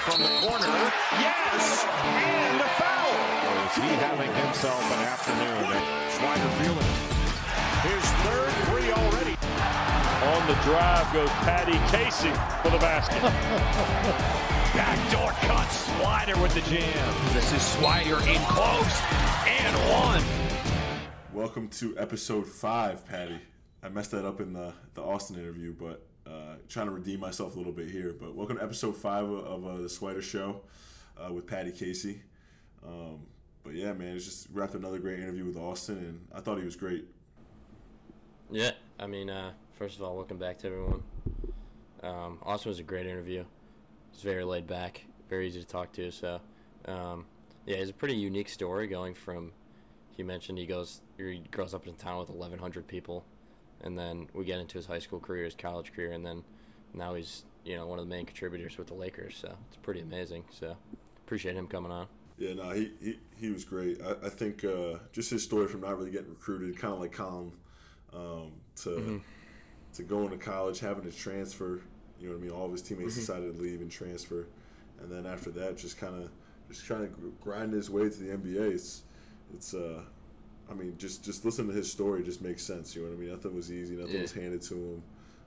from the corner. Yes! And the foul! Or is he having himself an afternoon? Swider feeling his third three already. On the drive goes Patty Casey for the basket. Backdoor cut. Swider with the jam. This is Swider in close. And one. Welcome to episode 5, Patty. I messed that up in the Austin interview, but trying to redeem myself a little bit here. But welcome to episode 5 of the Swider Show with Patty Casey. But yeah, man, it's just wrapped another great interview with Austin, and I thought he was great. Yeah, I mean, first of all, welcome back to everyone. Austin was a great interview. He's very laid back, very easy to talk to. So, yeah, it's a pretty unique story going from, he mentioned he grows up in a town with 1,100 people, and then we get into his high school career, his college career, and then now he's, one of the main contributors with the Lakers. So it's pretty amazing. So appreciate him coming on. Yeah, no, he was great. I think just his story from not really getting recruited, kind of like Colin, to go into college, having to transfer. You know what I mean? All of his teammates decided to leave and transfer, and then after that, just trying to grind his way to the NBA. It's I mean, just listen to his story. Just makes sense. You know what I mean? Nothing was easy. Nothing was handed to him,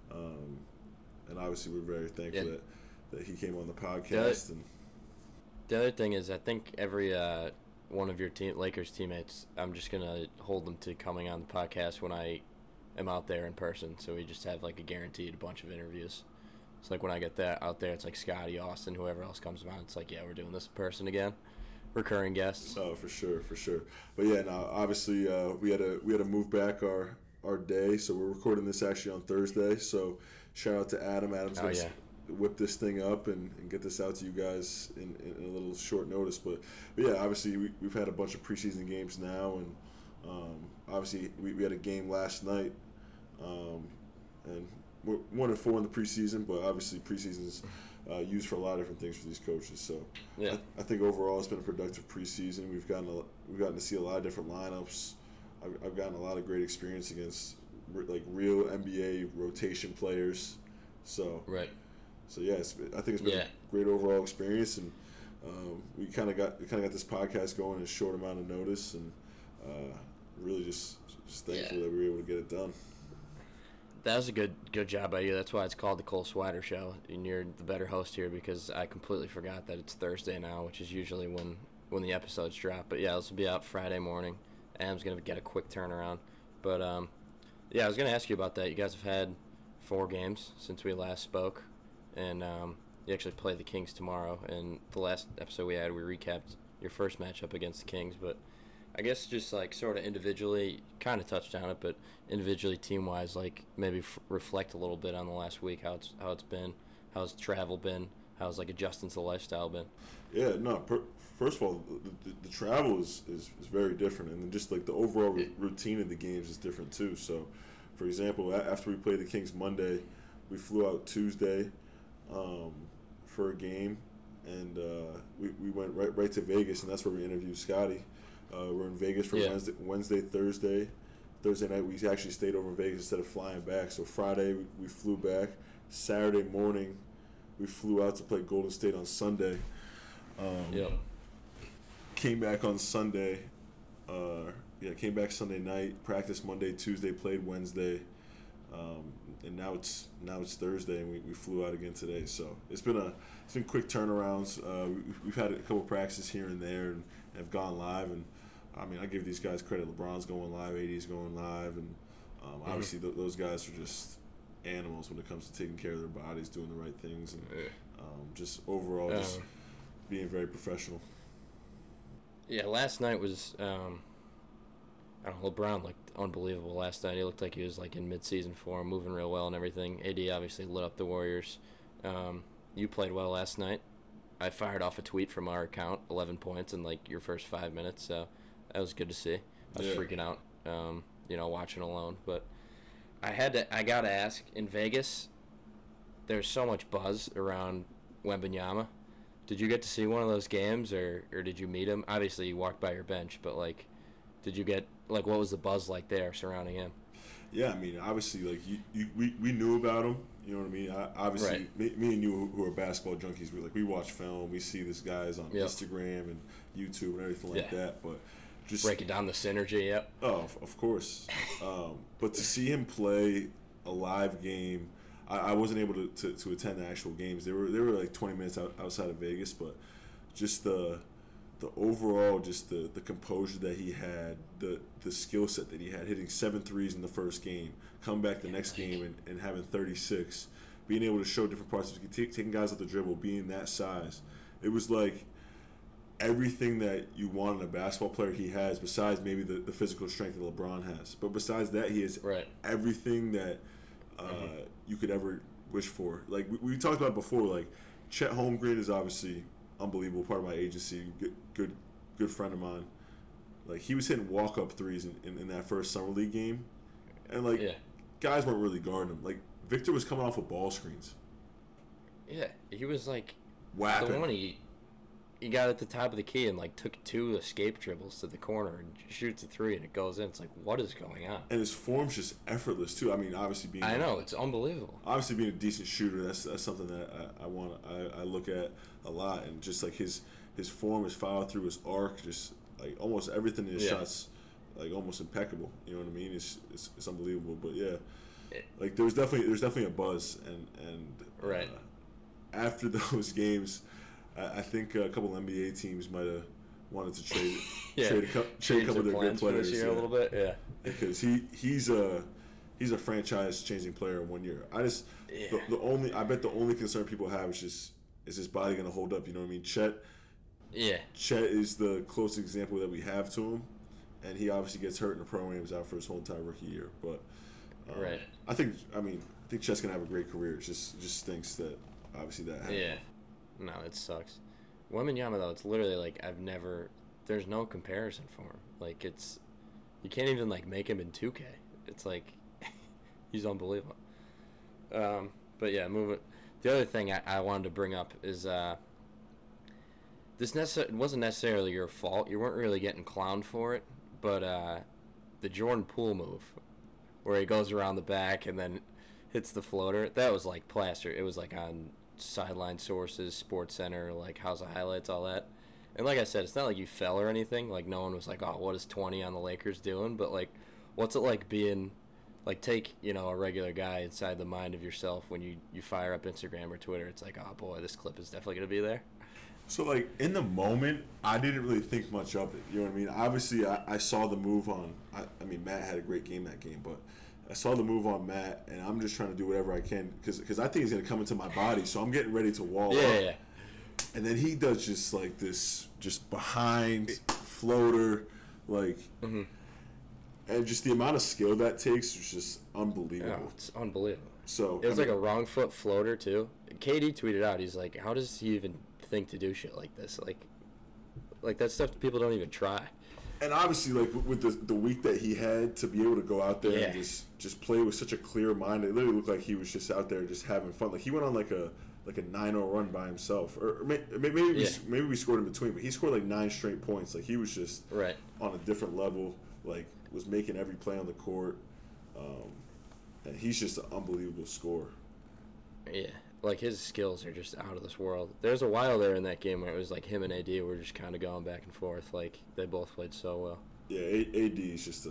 and obviously we're very thankful that he came on the podcast. The other thing is, I think every one of your Lakers teammates, I'm just gonna hold them to coming on the podcast when I am out there in person. So we just have like a guaranteed bunch of interviews. It's like when I get that out there, it's like Scotty, Austin, whoever else comes on. It's like, yeah, we're doing this in person again. Recurring guests. Oh, for sure. But yeah, now obviously we had to move back our day, so we're recording this actually on Thursday. So shout out to Adam. Adam's gonna whip this thing up and get this out to you guys in a little short notice. But yeah, obviously we've had a bunch of preseason games now, and obviously we had a game last night, and we're 1-4 in the preseason, but obviously preseason's used for a lot of different things for these coaches. So yeah. I think overall it's been a productive preseason. We've gotten to see a lot of different lineups. I've gotten a lot of great experience against like real NBA rotation players. So right. So yeah, I think it's been a great overall experience, and we kind of got this podcast going in a short amount of notice, and really just thankful that we were able to get it done. That was a good job by you. That's why it's called the Cole Swider Show, and you're the better host here because I completely forgot that it's Thursday now, which is usually when the episodes drop. But yeah, this will be out Friday morning. Adam's gonna get a quick turnaround. But yeah, I was gonna ask you about that. You guys have had 4 games since we last spoke, and you actually play the Kings tomorrow. And the last episode we had, we recapped your first matchup against the Kings, but I guess just like sort of individually, kind of touched on it, but individually, team-wise, like maybe reflect a little bit on the last week, how it's been, how's travel been, how's like adjusting to the lifestyle been. Yeah, no. First of all, the travel is very different, and then just like the overall routine of the games is different too. So, for example, after we played the Kings Monday, we flew out Tuesday for a game, and we went right to Vegas, and that's where we interviewed Scotty. We're in Vegas for Wednesday, Thursday. Thursday night, we actually stayed over in Vegas instead of flying back. So Friday, we flew back. Saturday morning, we flew out to play Golden State on Sunday. Came back on Sunday. Came back Sunday night. Practiced Monday, Tuesday. Played Wednesday. And now it's Thursday, and we flew out again today. So it's been quick turnarounds. We've had a couple practices here and there, and have gone live. And I mean, I give these guys credit. LeBron's going live, AD's going live, and obviously those guys are just animals when it comes to taking care of their bodies, doing the right things, and just overall just being very professional. Yeah, last night was LeBron looked unbelievable last night. He looked like he was like in mid-season form, moving real well and everything. AD obviously lit up the Warriors. You played well last night. I fired off a tweet from our account, 11 points in like your first 5 minutes, so that was good to see. I was freaking out, watching alone. But I gotta ask, in Vegas, there's so much buzz around Wembanyama. Did you get to see one of those games, or did you meet him? Obviously, you walked by your bench, but like, did you get what was the buzz like there surrounding him? Yeah, I mean, obviously, like we knew about him. You know what I mean? Obviously, Right. me and you who are basketball junkies, we watch film. We see these guys on Yep. Instagram and YouTube and everything like that. But just breaking down the synergy. Yep. Oh, of course. But to see him play a live game, I wasn't able to attend the actual games. They were like 20 minutes outside of Vegas, but just the overall, just the composure that he had, the skill set that he had, hitting 7 threes in the first game, come back the next game and having 36, being able to show different parts of taking guys off the dribble, being that size. It was like everything that you want in a basketball player he has, besides maybe the physical strength that LeBron has. But besides that, he has everything that you could ever wish for. Like we talked about before, like Chet Holmgren is obviously unbelievable, part of my agency, good friend of mine. Like he was hitting walk-up threes in that first summer league game, and guys weren't really guarding him. Like Victor was coming off of ball screens. Yeah, he was like whapping. The one he got at the top of the key and like took 2 escape dribbles to the corner and shoots a 3 and it goes in. It's like, what is going on? And his form's just effortless too. I mean, obviously being it's unbelievable. Obviously being a decent shooter, that's something that I look at a lot, and just like his form, his follow through, his arc, just like almost everything in his shots, like almost impeccable. You know what I mean? It's unbelievable. But yeah, like there's definitely a buzz, and after those games, I think a couple NBA teams might have wanted to trade a couple of their good players this year a little bit, because he's a franchise changing player in 1 year. I bet the only concern people have is his body going to hold up? You know what I mean? Chet is the closest example that we have to him, and he obviously gets hurt in the programs out for his whole entire rookie year. But I think Chet's gonna have a great career. It just stinks that obviously that happened. Yeah, no, it sucks. Wembanyama though, it's literally like there's no comparison for him. Like you can't even like make him in 2K. It's like he's unbelievable. But yeah, moving. The other thing I wanted to bring up is this wasn't necessarily your fault. You weren't really getting clowned for it, but the Jordan Poole move, where he goes around the back and then hits the floater, that was like plaster. It was like on Sideline Sources, Sports Center, like House of Highlights, all that. And like I said, it's not like you fell or anything. Like no one was like, oh, what is 20 on the Lakers doing? But like, what's it like being, like, take, a regular guy inside the mind of yourself when you fire up Instagram or Twitter. It's like, oh boy, this clip is definitely going to be there. So, like, in the moment, I didn't really think much of it. You know what I mean? Obviously, I saw the move on. I mean, Matt had a great game that game, but I saw the move on Matt, and I'm just trying to do whatever I can because I think he's going to come into my body, so I'm getting ready to wall up. Yeah. And then he does just, like, this just behind floater, like, and just the amount of skill that takes is just unbelievable. Oh, it's unbelievable. So it was like a wrong foot floater, too. KD tweeted out, he's like, how does he even think to do shit like this? Like that stuff people don't even try. And obviously, like with the week that he had, to be able to go out there and just play with such a clear mind, it literally looked like he was just out there just having fun. Like he went on like a 9-0 run by himself, or maybe we scored in between, but he scored like 9 straight points. Like he was just on a different level. Like was making every play on the court, and he's just an unbelievable scorer. Yeah. Like, his skills are just out of this world. There's a while there in that game where it was like him and AD were just kind of going back and forth. Like, they both played so well. Yeah, AD is just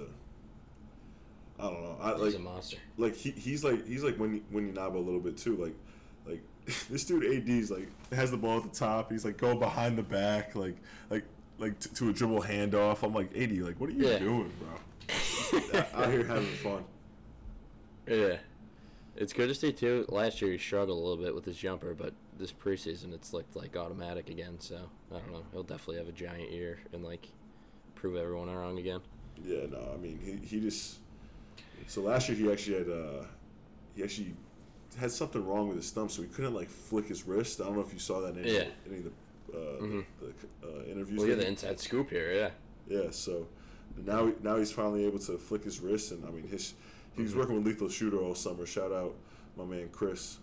I don't know. He's a monster. Like, he's like Wembanyama a little bit, too. Like this dude AD's, like, has the ball at the top. He's, like, going behind the back, like to a dribble handoff. I'm like, AD, like, what are you doing, bro? Out here having fun. Yeah. It's good to see, too. Last year he struggled a little bit with his jumper, but this preseason it's looked like automatic again. So, I don't know. He'll definitely have a giant year and, like, prove everyone wrong again. Yeah, no, I mean, he just... So, last year he actually had something wrong with his thumb, so he couldn't, like, flick his wrist. I don't know if you saw that in any of the interviews. Well, the inside scoop here, yeah. Yeah, so now he's finally able to flick his wrist, and, I mean, he was working with Lethal Shooter all summer. Shout out my man Chris.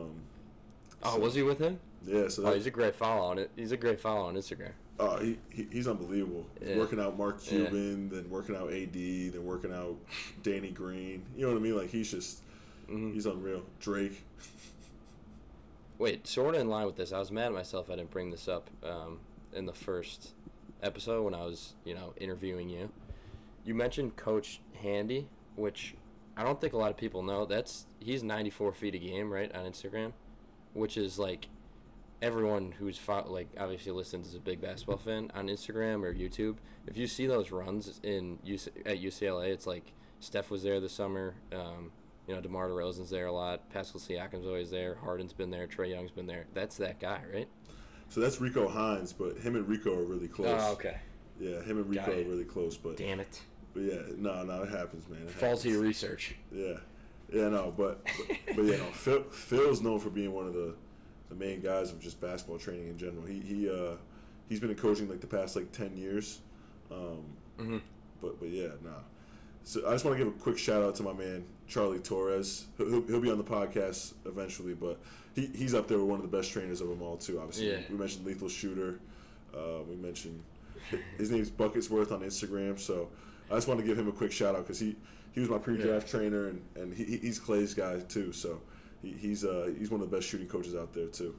Was he with him? Yeah. So he's a great follow on it. He's a great follow on Instagram. Oh, he's unbelievable. He's working out Mark Cuban, then working out AD, then working out Danny Green. You know what I mean? Like he's just He's unreal. Drake. Wait, sort of in line with this, I was mad at myself I didn't bring this up in the first episode when I was, interviewing you. You mentioned Coach Handy, which I don't think a lot of people know. He's 94 feet a game, right, on Instagram, which is like everyone who's obviously listens is a big basketball fan on Instagram or YouTube. If you see those runs at UCLA, it's like Steph was there this summer. DeMar DeRozan's there a lot. Pascal Siakam's always there. Harden's been there. Trae Young's been there. That's that guy, right? So that's Rico Hines, but him and Rico are really close. Oh, okay. Yeah, him and Rico are really close, but damn it. But yeah, no, it happens, man. Falls to your research. Yeah, no, but yeah, no. Phil's known for being one of the main guys of just basketball training in general. He's been in coaching like the past 10 years. But yeah, no. So I just want to give a quick shout out to my man Charlie Torres. He'll be on the podcast eventually, but he's up there with one of the best trainers of them all too. Obviously, we mentioned Lethal Shooter. We mentioned his name's Bucketsworth on Instagram. So I just want to give him a quick shout out because he was my pre-draft trainer and he's Clay's guy too. So he's one of the best shooting coaches out there too.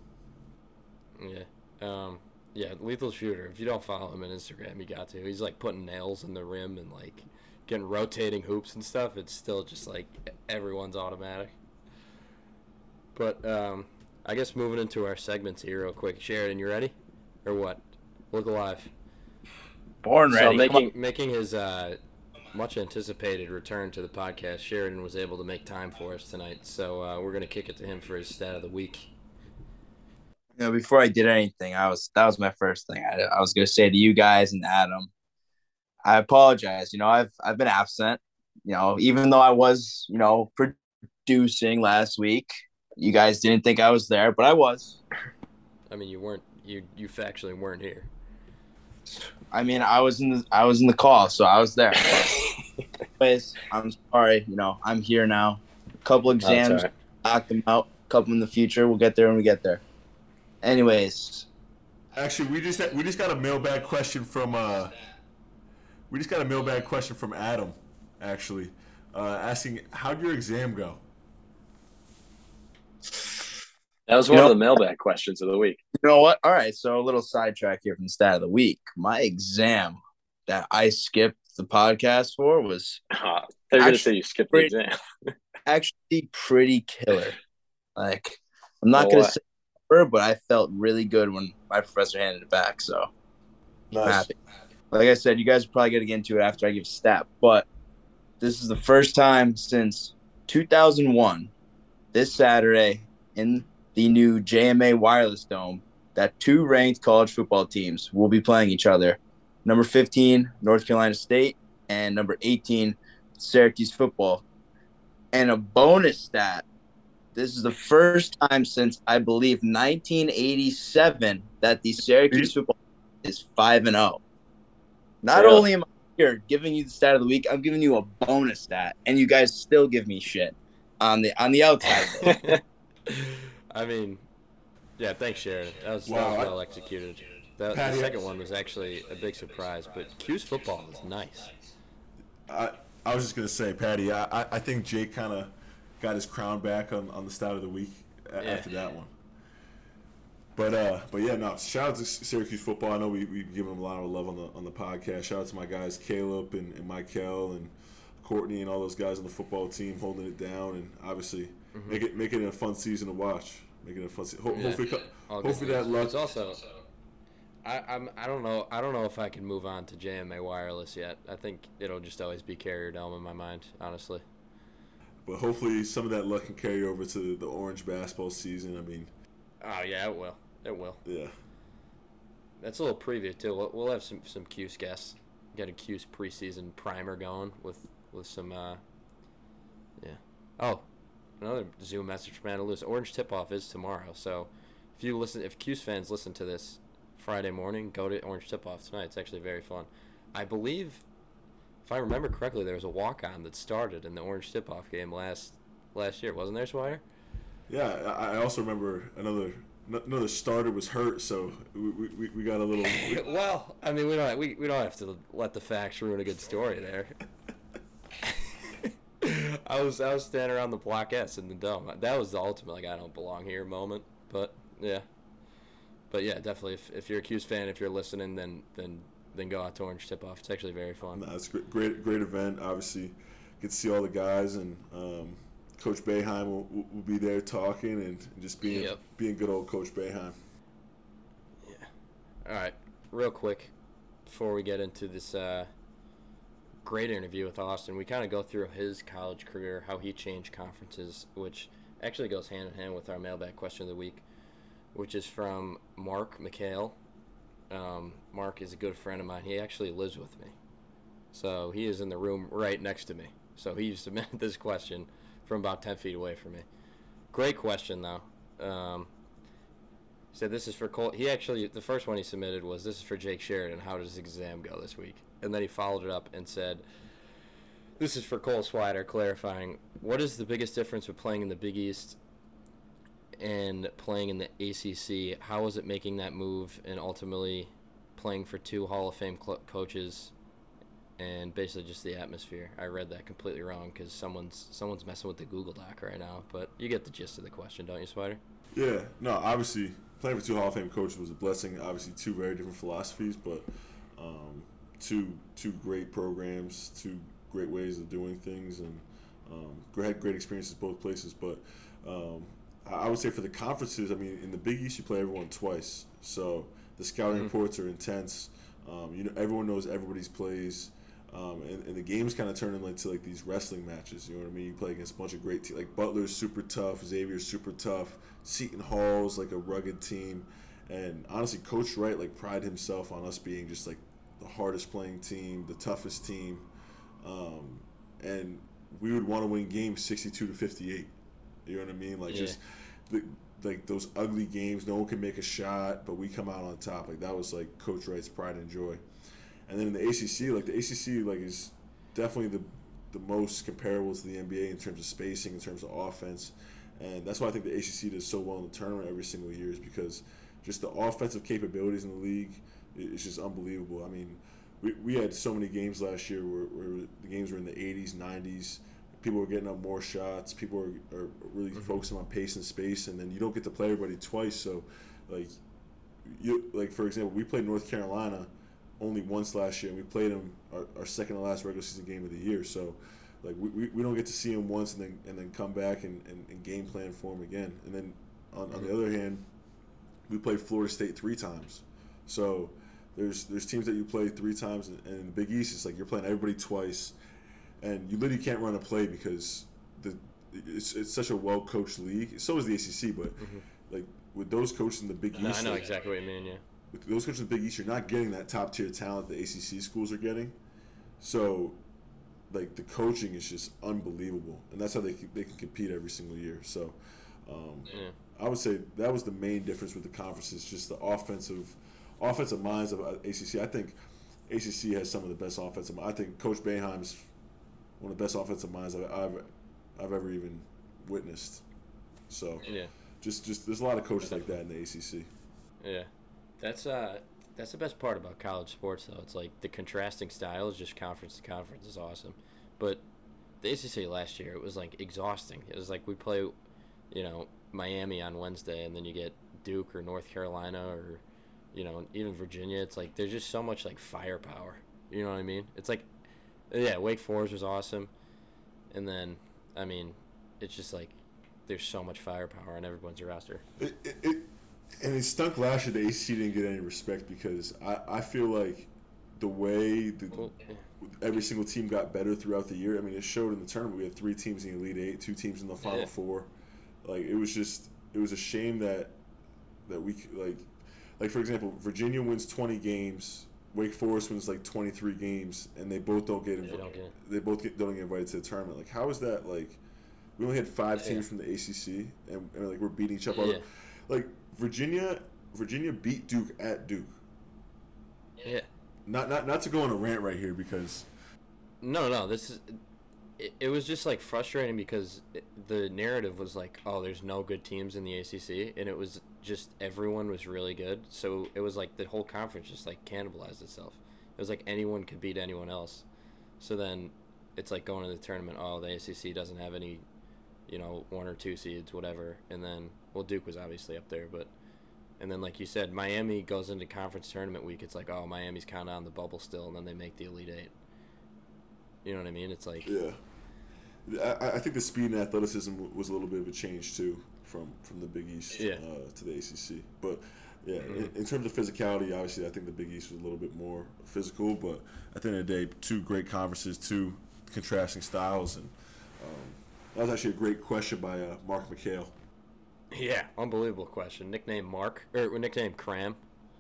Yeah. Lethal Shooter. If you don't follow him on Instagram, you got to. He's putting nails in the rim and getting rotating hoops and stuff. It's still just everyone's automatic. But I guess moving into our segments here real quick. Sheridan, you ready? Or what? Look alive. Born ready. So making his much anticipated return to the podcast, Sheridan was able to make time for us tonight. So we're going to kick it to him for his stat of the week. Before I did anything, that was my first thing. I was going to say to you guys and Adam, I apologize. I've been absent. Even though I was, producing last week, you guys didn't think I was there, but I was. I mean, you weren't. You factually weren't here. I mean, I was in the call, so I was there. Anyways, I'm sorry. I'm here now. A couple exams, knock them out. A couple in the future. We'll get there when we get there. Anyways, actually, we just got a mailbag question from Adam, actually, asking how'd your exam go? That was one of the mailbag questions of the week. You know what? All right, so a little sidetrack here from the stat of the week. My exam that I skipped the podcast for was they're going to say you skipped the exam. Actually pretty killer. I'm not going to say but I felt really good when my professor handed it back, so nice. I'm happy. Like I said, you guys are probably going to get into it after I give a stat, but this is the first time since 2001, this Saturday in the new JMA Wireless Dome, that two ranked college football teams will be playing each other. Number 15, North Carolina State, and number 18, Syracuse football. And a bonus stat, this is the first time since, I believe, 1987 that the Syracuse football is 5-0. Not only am I here giving you the stat of the week, I'm giving you a bonus stat, and you guys still give me shit on the outside of it. I mean, yeah, thanks, Sheridan. That was well executed. The second one was actually a big surprise, but Q's football is nice. I was just going to say, Patty, I think Jake kind of got his crown back on the stat of the week after that one. But yeah, no. Shout out to Syracuse football. I know we give them a lot of love on the podcast. Shout out to my guys Caleb and Michael and Courtney and all those guys on the football team holding it down and obviously making it a fun season to watch. Making it a fun season. Hopefully that luck. It's also, I don't know if I can move on to JMA Wireless yet. I think it'll just always be Carrier Dome in my mind, honestly. But hopefully some of that luck can carry over to the Orange basketball season. I mean. Oh yeah, it will. It will. Yeah. That's a little preview too. We'll have some Q's guests. Get a Q's preseason primer going with some yeah. Oh, another Zoom message from Anna Lewis. Orange tip-off is tomorrow. So if Q's fans listen to this Friday morning, go to Orange tip-off tonight. It's actually very fun. I believe, if I remember correctly, there was a walk-on that started in the Orange tip-off game last year. Wasn't there, Swire? Yeah, I also remember another starter was hurt, so we got a little. Well, I mean, we don't have to let the facts ruin a good story there. I was standing around the Block S in the dome. That was the ultimate like I don't belong here moment. But yeah, definitely. If you're a Q's fan, if you're listening, then go out to Orange Tip Off. It's actually very fun. No, it's great event. Obviously, get to see all the guys, and Coach Boeheim will be there talking and just being good old Coach Boeheim. Yeah. All right, real quick before we get into this great interview with Austin, we kind of go through his college career, how he changed conferences, which actually goes hand in hand with our mailbag question of the week, which is from Mark McHale. Mark is a good friend of mine. He actually lives with me. So he is in the room right next to me. So he submitted this question from about 10 feet away from me. Great question, though. He said this is for Cole. He actually, the first one he submitted was, this is for Jake Sheridan. How does his exam go this week? And then he followed it up and said, this is for Cole Swider, clarifying, what is the biggest difference with playing in the Big East and playing in the ACC? How is it making that move and ultimately playing for two Hall of Fame coaches and basically just the atmosphere? I read that completely wrong because someone's messing with the Google Doc right now, but you get the gist of the question, don't you, Swider? Yeah, no, obviously playing for two Hall of Fame coaches was a blessing. Obviously, two very different philosophies, but two great programs, two great ways of doing things, and had great experiences both places. But I would say for the conferences, I mean, in the Big East, you play everyone twice, so the scouting reports are intense. Everyone knows everybody's plays, and the games kind of turn into like these wrestling matches. You know what I mean? You play against a bunch of great teams. Like Butler's super tough, Xavier's super tough, Seton Hall's like a rugged team, and honestly, Coach Wright like prided himself on us being just like the hardest playing team, the toughest team, and we would want to win games 62-58. You know what I mean? Like just like those ugly games, no one can make a shot, but we come out on top. Like that was like Coach Wright's pride and joy. And then in the ACC, the ACC is definitely the most comparable to the NBA in terms of spacing, in terms of offense, and that's why I think the ACC does so well in the tournament every single year, is because just the offensive capabilities in the league is just unbelievable. I mean, we had so many games last year where the games were in the 80s, 90s. People were getting up more shots. People are really focusing on pace and space, and then you don't get to play everybody twice. So, for example, we played North Carolina only once last year, and we played them our second to last regular season game of the year. So, we don't get to see them once and then come back and game plan for them again. And then on the other hand, we played Florida State 3 times. So there's teams that you play 3 times, and in the Big East, it's like you're playing everybody twice. And you literally can't run a play because it's such a well-coached league. So is the ACC, but like with those coaches in the Big East, I know exactly what you mean. Yeah, with those coaches in the Big East, you're not getting that top-tier talent the ACC schools are getting. So, like the coaching is just unbelievable, and that's how they can compete every single year. So, I would say that was the main difference with the conferences, just the offensive minds of ACC. I think ACC has some of the best offensive. I think Coach Boeheim's one of the best offensive minds I've ever even witnessed. So just there's a lot of coaches like that in the ACC. Yeah, that's the best part about college sports, though. It's like the contrasting styles, just conference to conference, is awesome. But the ACC last year, it was like exhausting. It was like we play, Miami on Wednesday, and then you get Duke or North Carolina or, even Virginia. It's like there's just so much like firepower. You know what I mean? It's like. Yeah, Wake Forest was awesome. And then, I mean, it's just like there's so much firepower on everyone's roster. And it stunk last year the ACC didn't get any respect because I feel like the way every single team got better throughout the year, I mean, it showed in the tournament. We had 3 teams in the Elite 8, 2 teams in the Final Four. Like, it was a shame that we, like for example, Virginia wins 20 games, Wake Forest wins like 23 games, and they both don't get invited. They both don't get invited to the tournament. Like, how is that? Like, we only had 5 teams from the ACC, and like we're beating each other. Yeah. Like Virginia beat Duke at Duke. Yeah. Not to go on a rant right here because. No. This is. It was just like frustrating because the narrative was like, oh, there's no good teams in the ACC, and it was just everyone was really good. So it was like the whole conference just like cannibalized itself. It was like anyone could beat anyone else. So then it's like going to the tournament. Oh, the ACC doesn't have any, 1 or 2 seeds, whatever. And then, well, Duke was obviously up there, but, and then like you said, Miami goes into conference tournament week. It's like, oh, Miami's kind of on the bubble still, and then they make the Elite Eight. You know what I mean? It's like, yeah. I think the speed and athleticism was a little bit of a change too from the Big East to the ACC. But yeah, in terms of physicality, obviously I think the Big East was a little bit more physical. But at the end of the day, 2 great conferences, 2 contrasting styles, and that was actually a great question by Mark McHale. Yeah, unbelievable question. Nickname Cram.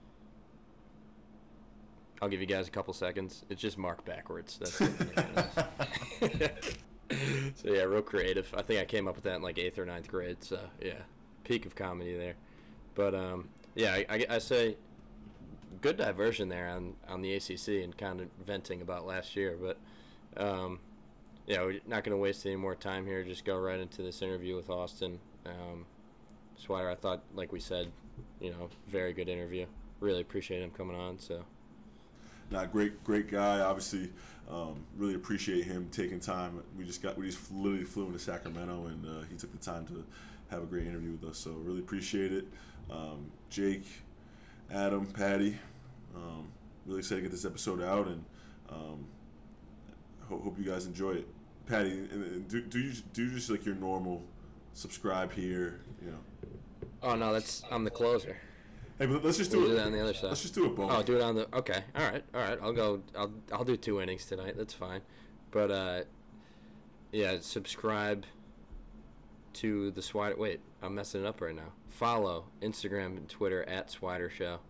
I'll give you guys a couple seconds. It's just Mark backwards. That's what the nickname is. So yeah, real creative. I think I came up with that in like 8th or 9th grade. So yeah, peak of comedy there. But yeah, I say good diversion there on the ACC and kind of venting about last year. But yeah, we're not going to waste any more time here. Just go right into this interview with Austin. Swider, I thought, like we said, very good interview. Really appreciate him coming on. So. Great guy. Obviously, really appreciate him taking time. We just literally flew into Sacramento, and he took the time to have a great interview with us. So really appreciate it. Jake, Adam, Patty, really excited to get this episode out, and hope you guys enjoy it. Patty, do you just like your normal subscribe here? Oh no, I'm the closer. Hey, but let's just do it on the other side. Let's just do it both. Oh, do it on the. Okay, all right. I'll do 2 innings tonight. That's fine. But yeah, subscribe to the Swider. Wait, I'm messing it up right now. Follow Instagram and Twitter at Swider Show.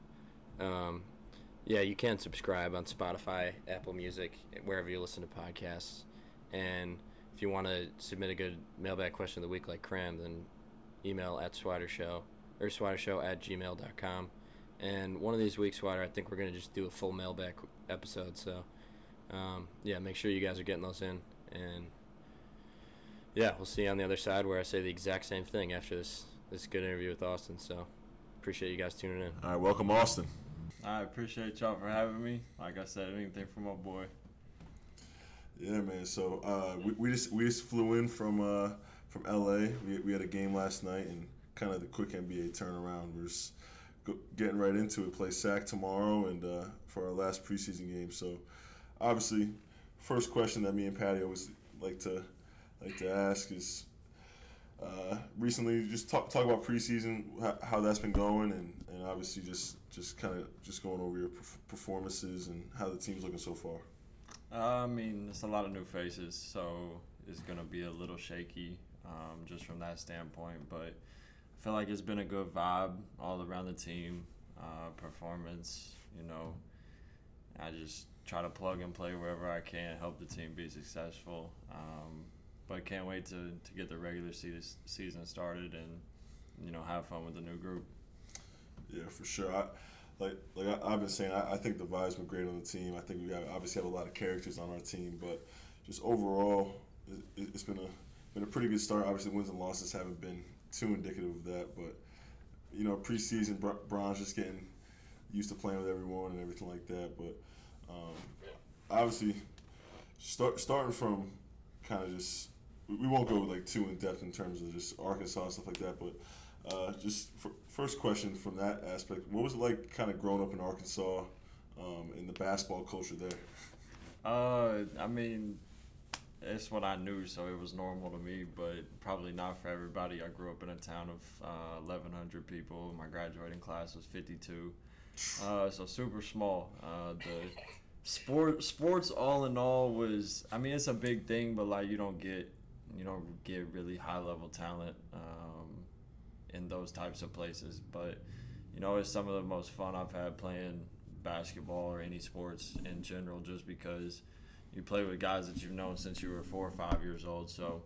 Yeah, you can subscribe on Spotify, Apple Music, wherever you listen to podcasts. And if you want to submit a good mailbag question of the week like Cram, then email at Swider Show. Or swidershow@gmail.com. And one of these weeks, Swider, I think we're going to just do a full mailbag episode. So, yeah, make sure you guys are getting those in. And, yeah, we'll see you on the other side where I say the exact same thing after this good interview with Austin. So, appreciate you guys tuning in. All right, welcome, Austin. I appreciate y'all for having me. Like I said, anything for my boy. Yeah, man. So, we just flew in from LA. We had a game last night, and kind of the quick NBA turnaround. We're just getting right into it. Play SAC tomorrow, and for our last preseason game. So, obviously, first question that me and Patty always like to ask is, recently just talk about preseason, how that's been going, and obviously just going over your performances and how the team's looking so far. I mean, it's a lot of new faces, so it's gonna be a little shaky, just from that standpoint, but I feel like it's been a good vibe all around the team, performance, I just try to plug and play wherever I can, help the team be successful, but can't wait to get the regular season started and, have fun with the new group. Yeah, for sure. I've been saying, I think the vibe's been great on the team. I think we obviously have a lot of characters on our team, but just overall, it's been a pretty good start. Obviously, wins and losses haven't been too indicative of that, but preseason, Bron's just getting used to playing with everyone and everything like that. But obviously, starting from kind of just, we won't go too in depth in terms of just Arkansas and stuff like that. But first question from that aspect: what was it like, kind of growing up in Arkansas, in the basketball culture there? I mean, it's what I knew, so it was normal to me, but probably not for everybody. I grew up in a town of 1,100 people. My graduating class was 52, so super small. The sports all in all was, I mean, it's a big thing, but you don't get really high level talent in those types of places. But it's some of the most fun I've had playing basketball or any sports in general, just because you play with guys that you've known since you were 4 or 5 years old. So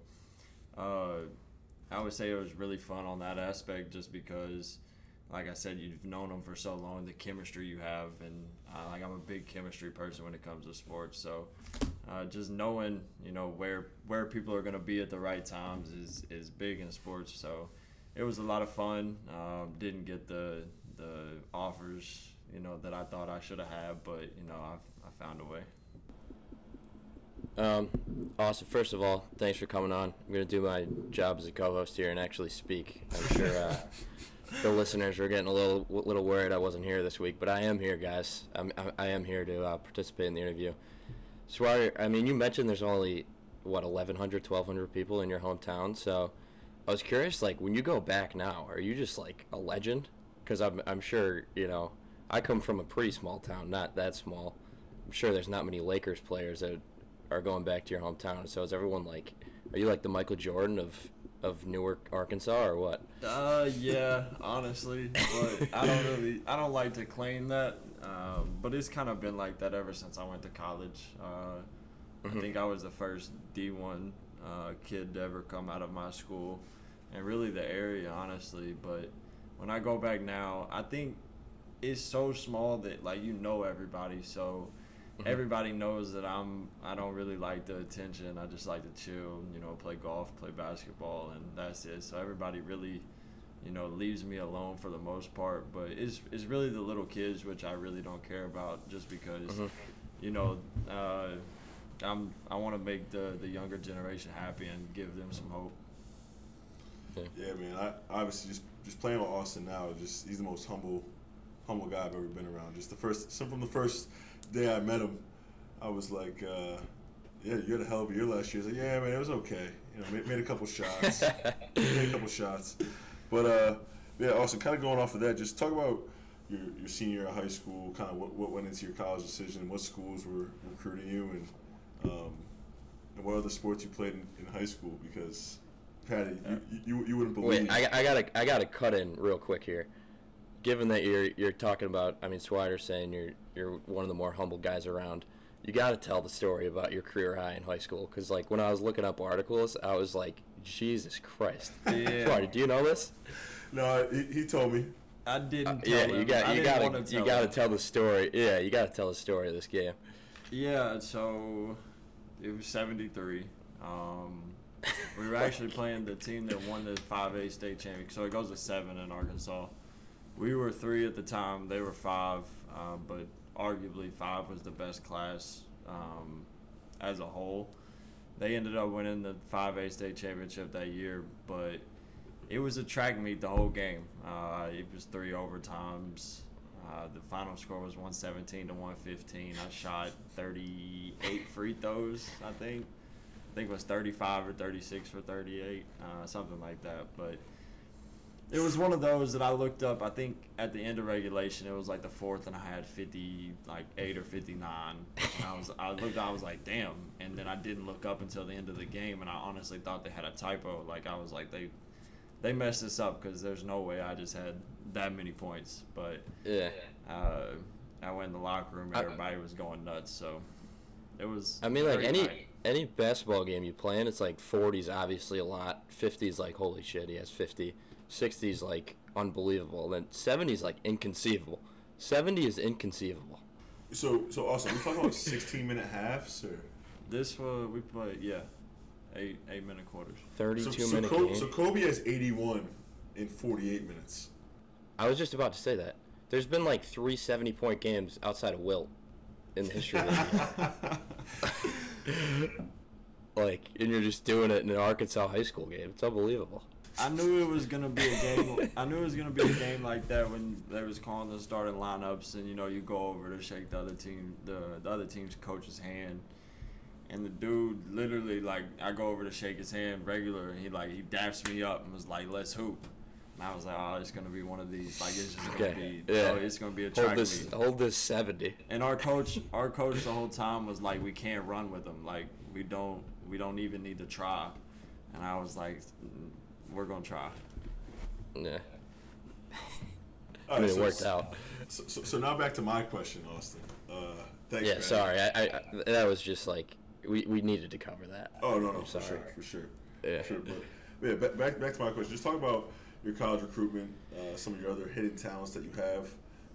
I would say it was really fun on that aspect, just because, like I said, you've known them for so long, the chemistry you have, and I'm a big chemistry person when it comes to sports. So just knowing where people are going to be at the right times is big in sports. So it was a lot of fun. Didn't get the offers that I thought I should have had, but I found a way. Austin, first of all, thanks for coming on. I'm going to do my job as a co-host here and actually speak. I'm sure the listeners were getting a little worried I wasn't here this week, but I am here, guys. I am here to participate in the interview. Swire, I mean, you mentioned there's only, 1,100, 1,200 people in your hometown, so I was curious, like, when you go back now, are you just, like, a legend? Because I'm sure, I come from a pretty small town, not that small. I'm sure there's not many Lakers players that are going back to your hometown. So is everyone like, are you like the Michael Jordan of Newark, Arkansas, or what? Yeah, honestly, but I don't like to claim that. But it's kind of been like that ever since I went to college. I think I was the first D1 kid to ever come out of my school, and really the area, honestly. But when I go back now, I think it's so small that like everybody, so everybody knows that I don't really like the attention. I just like to chill, play golf, play basketball, and that's it. So everybody really, leaves me alone for the most part. But it's really the little kids, which I really don't care about, just because I want to make the younger generation happy and give them some hope. Yeah, man. I obviously just playing with Austin now. He's the most humble guy I've ever been around. From the first day I met him, I was like, yeah, you had a hell of a year last year. He's like, yeah, man, it was okay. Made a couple shots. But yeah, Austin, kind of going off of that, just talk about your senior year of high school, kind of what went into your college decision, what schools were recruiting you, and what other sports you played in high school, because Patty, you wouldn't believe. Wait, I gotta cut in real quick here. Given that you're talking about, I mean, Swider's saying you're one of the more humble guys around. You got to tell the story about your career high in high school, because like when I was looking up articles, I was like, Jesus Christ. Yeah. Swider, do you know this? No, he told me. I didn't tell him. You got to tell the story. Yeah, you got to tell the story of this game. Yeah, so it was 73. We were actually playing the team that won the 5A state championship. So it goes to 7 in Arkansas. We were 3 at the time. They were 5, but arguably 5 was the best class as a whole. They ended up winning the 5A state championship that year, but it was a track meet the whole game. It was 3 overtimes. The final score was 117 to 115. I shot 38 free throws, I think. I think it was 35 or 36 for 38, something like that. But it was one of those that I looked up. I think at the end of regulation, it was like the fourth, and I had 58 or 59. And I was like, damn. And then I didn't look up until the end of the game, and I honestly thought they had a typo. Like, I was like, they messed this up, because there's no way I just had that many points. But yeah, I went in the locker room, and everybody was going nuts. So it was. I mean, like any basketball game you play in, it's like 40's obviously a lot. 50's like, holy shit, he has 50. 60's like unbelievable. Then 70's like inconceivable. 70 is inconceivable. So Austin, we talking about 16-minute halves, or this was we played 8-minute quarters. 32-minute game. So Kobe has 81 in 48 minutes. I was just about to say that. There's been like 3 70-point games outside of Wilt in the history of the game. Like, and you're just doing it in an Arkansas high school game. It's unbelievable. I knew it was gonna be a game. I knew it was gonna be a game like that when they was calling the starting lineups, and you go over to shake the other team's coach's hand, and the dude literally, like, I go over to shake his hand regular, and he daps me up and was like, "Let's hoop." And I was like, "Oh, it's gonna be one of these. Like, it's just gonna be. Yeah. It's gonna be a track meet. Hold this 70." And our coach the whole time was like, "We can't run with them. Like, we don't even need to try." And I was like, we're going to try. Yeah. All right, it worked out. So now back to my question, Austin. Thanks, yeah, man. sorry. I that was just like, we needed to cover that. Oh, no, for sure. Yeah. For sure. But yeah, back to my question. Just talk about your college recruitment, some of your other hidden talents that you have,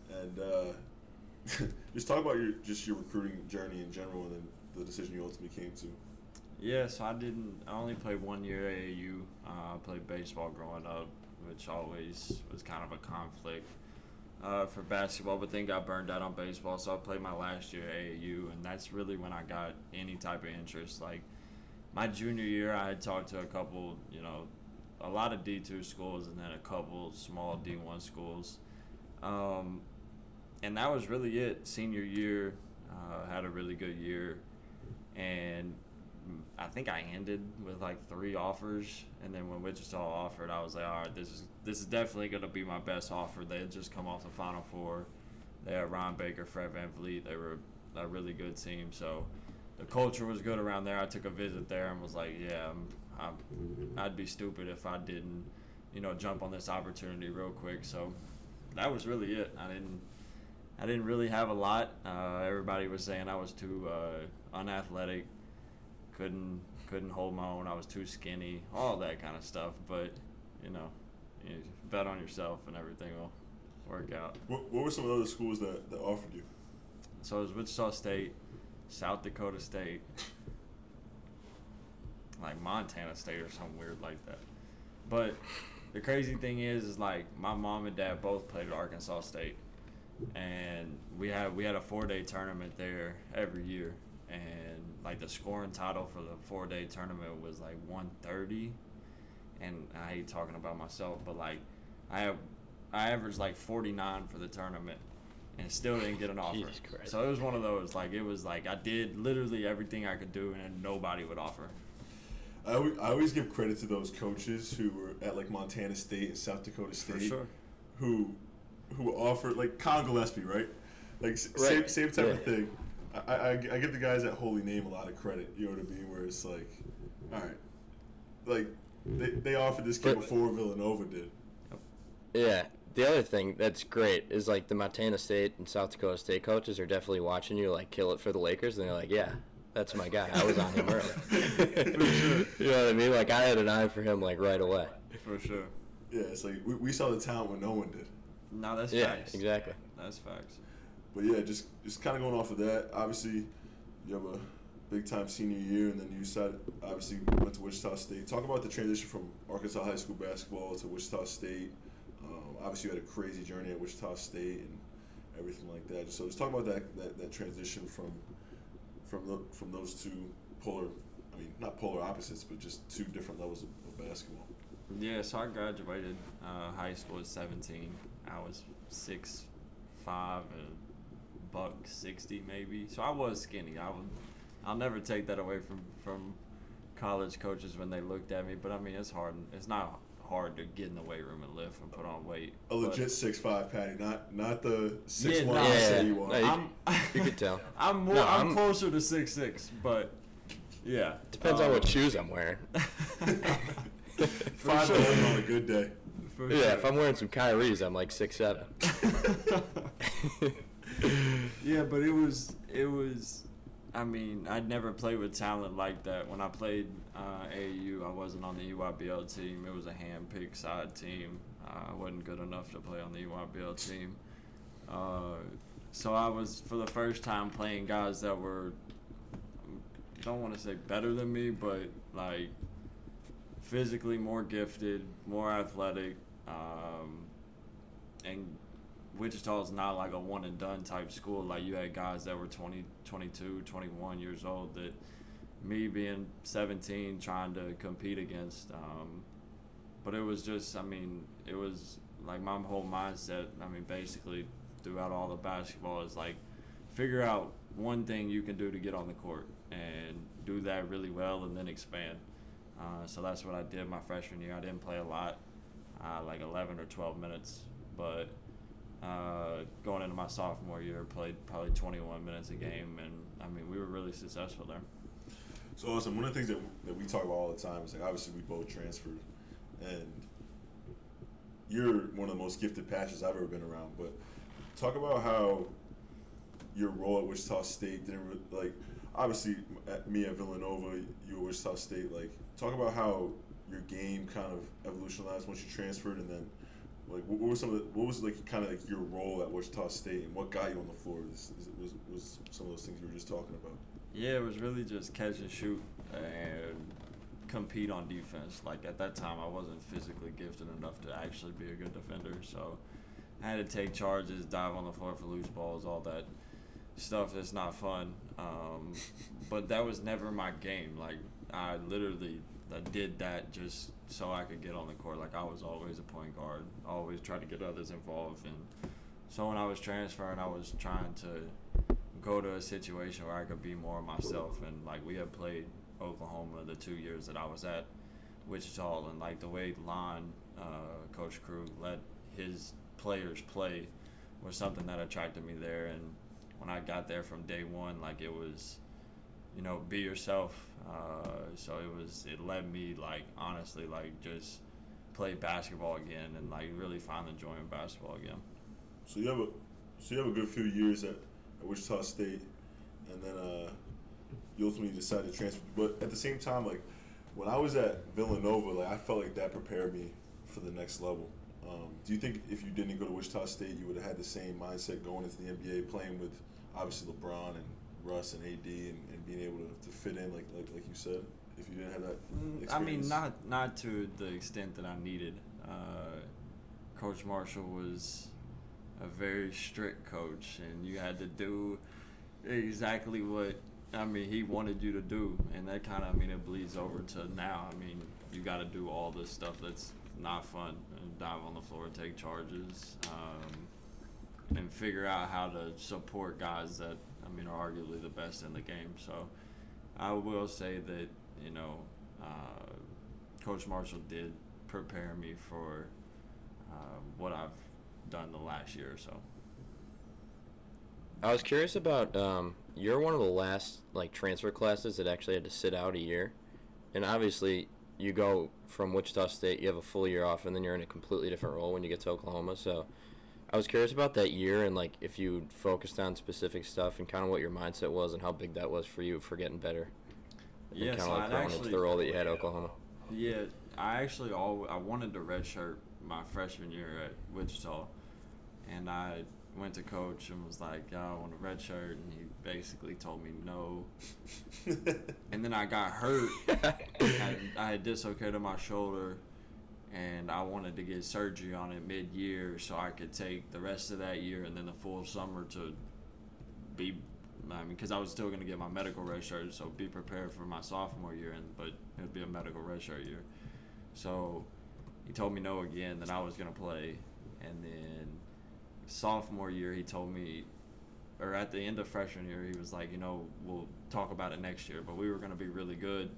and just talk about your recruiting journey in general, and then the decision you ultimately came to. Yeah, so I only played 1 year AAU. I played baseball growing up, which always was kind of a conflict. for basketball, but then got burned out on baseball. So I played my last year at AAU, and that's really when I got any type of interest. Like my junior year, I had talked to a couple, a lot of D2 schools and then a couple small D1 schools. And that was really it. Senior year, had a really good year, and I think I ended with like 3 offers. And then when Wichita offered, I was like, all right, this is definitely going to be my best offer. They had just come off the Final Four. They had Ron Baker, Fred VanVleet. They were a really good team. So the culture was good around there. I took a visit there and was like, yeah, I'd be stupid if I didn't, jump on this opportunity real quick. So that was really it. I didn't really have a lot. Everybody was saying I was too unathletic, couldn't hold my own. I was too skinny, all that kind of stuff. But you bet on yourself and everything will work out. What were some of the other schools that offered you? So it was Wichita State, South Dakota State, like Montana State or something weird like that. But the crazy thing is like my mom and dad both played at Arkansas State. And we had a 4-day tournament there every year, and like the scoring title for the 4-day tournament was like 130. And I hate talking about myself, but like I averaged like 49 for the tournament, and still didn't get an offer. Jesus Christ. So it was one of those like it was like I did literally everything I could do, and nobody would offer. I always give credit to those coaches who were at like Montana State and South Dakota State, For sure. who offered, like Colin Gillespie, right? Like Right. same type of thing. I give the guys at Holy Name a lot of credit. You know what I mean? Where it's like, all right, like they offered this kid before Villanova did. Yeah. The other thing that's great is like the Montana State and South Dakota State coaches are definitely watching you like kill it for the Lakers, and they're like, yeah, that's my guy. I was on him early. You know what I mean? Like I had an eye for him like right away. For sure. Yeah, it's like we saw the talent when no one did. No, that's Yeah, facts. exactly. That's facts. But yeah, just kind of going off of that. Obviously, you have a big time senior year, and then you obviously went to Wichita State. Talk about the transition from Arkansas high school basketball to Wichita State. Obviously, you had a crazy journey at Wichita State and everything like that. So just talk about that transition from those two not polar opposites, but just 2 different levels of basketball. Yeah, so I graduated high school at 17. I was 6'5" and $160 maybe. So I was skinny. I'll never take that away from college coaches when they looked at me. But I mean, it's hard. It's not hard to get in the weight room and lift and put on weight. A legit 6'5" Patty, not the 6'1" no, you say you are. No, you could tell. I'm closer to 6'6", but yeah. Depends on what shoes I'm wearing. 5'11" on a good day. For Yeah, sure. if I'm wearing some Kyries, I'm like 6'7". Yeah, but it was. I mean, I'd never played with talent like that. When I played AAU, I wasn't on the EYBL team. It was a hand-picked side team. I wasn't good enough to play on the EYBL team. So I was, for the first time, playing guys that were, I don't want to say better than me, but like physically more gifted, more athletic, and Wichita is not like a one and done type school. Like you had guys that were 20, 22, 21 years old that me being 17 trying to compete against. But it was just, I mean, it was like my whole mindset, I mean, basically throughout all the basketball is like figure out one thing you can do to get on the court and do that really well and then expand. So that's what I did my freshman year. I didn't play a lot, like 11 or 12 minutes, but going into my sophomore year, played probably 21 minutes a game, and I mean, we were really successful there. So awesome. One of the things that we talk about all the time is like obviously we both transferred, and you're one of the most gifted passers I've ever been around. But talk about how your role at Wichita State didn't like. Obviously, me at Villanova, you at Wichita State. Like, talk about how your game kind of evolutionized once you transferred, and then like what was like kind of like your role at Wichita State, and what got you on the floor? Was some of those things you were just talking about. Yeah, it was really just catch and shoot and compete on defense. Like at that time, I wasn't physically gifted enough to actually be a good defender. So I had to take charges, dive on the floor for loose balls, all that stuff that's not fun. But that was never my game. Like, I literally did that just so I could get on the court. Like, I was always a point guard, always tried to get others involved. And so when I was transferring, I was trying to go to a situation where I could be more myself. And, like, we had played Oklahoma the 2 years that I was at Wichita, and, like, the way Lon, Coach Krug, let his players play was something that attracted me there. And when I got there from day one, like, it was, you know, be yourself. So it led me, like, honestly, like, just play basketball again and, like, really find the joy in basketball again. So you have a good few years at Wichita State, and then you ultimately decided to transfer. But at the same time, like, when I was at Villanova, like, I felt like that prepared me for the next level. Do you think if you didn't go to Wichita State, you would have had the same mindset going into the NBA, playing with obviously LeBron and Russ and AD, and being able to fit in, like you said, if you didn't have that experience? I mean, not to the extent that I needed. Coach Marshall was a very strict coach, and you had to do exactly what he wanted you to do, and that kind of it bleeds over to now. You got to do all this stuff that's not fun, and dive on the floor, take charges, and figure out how to support guys that are arguably the best in the game. So I will say that Coach Marshall did prepare me for what I've done the last year or so. I was curious about you're one of the last transfer classes that actually had to sit out a year, and obviously you go from Wichita State, you have a full year off, and then you're in a completely different role when you get to Oklahoma. So I was curious about that year and if you focused on specific stuff and kind of what your mindset was and how big that was for you for getting better. Yeah, kind of growing into the role that you had at Oklahoma. Yeah, I wanted to redshirt my freshman year at Wichita, and I went to coach and was like, I want a redshirt, and he basically told me no. And then I got hurt. I had dislocated my shoulder, and I wanted to get surgery on it mid-year so I could take the rest of that year and then the full summer to be, because I was still going to get my medical redshirt, so be prepared for my sophomore year, but it would be a medical redshirt year. So he told me no again, that I was going to play, and then sophomore year he told me, or at the end of freshman year, he was like, we'll talk about it next year, but we were going to be really good.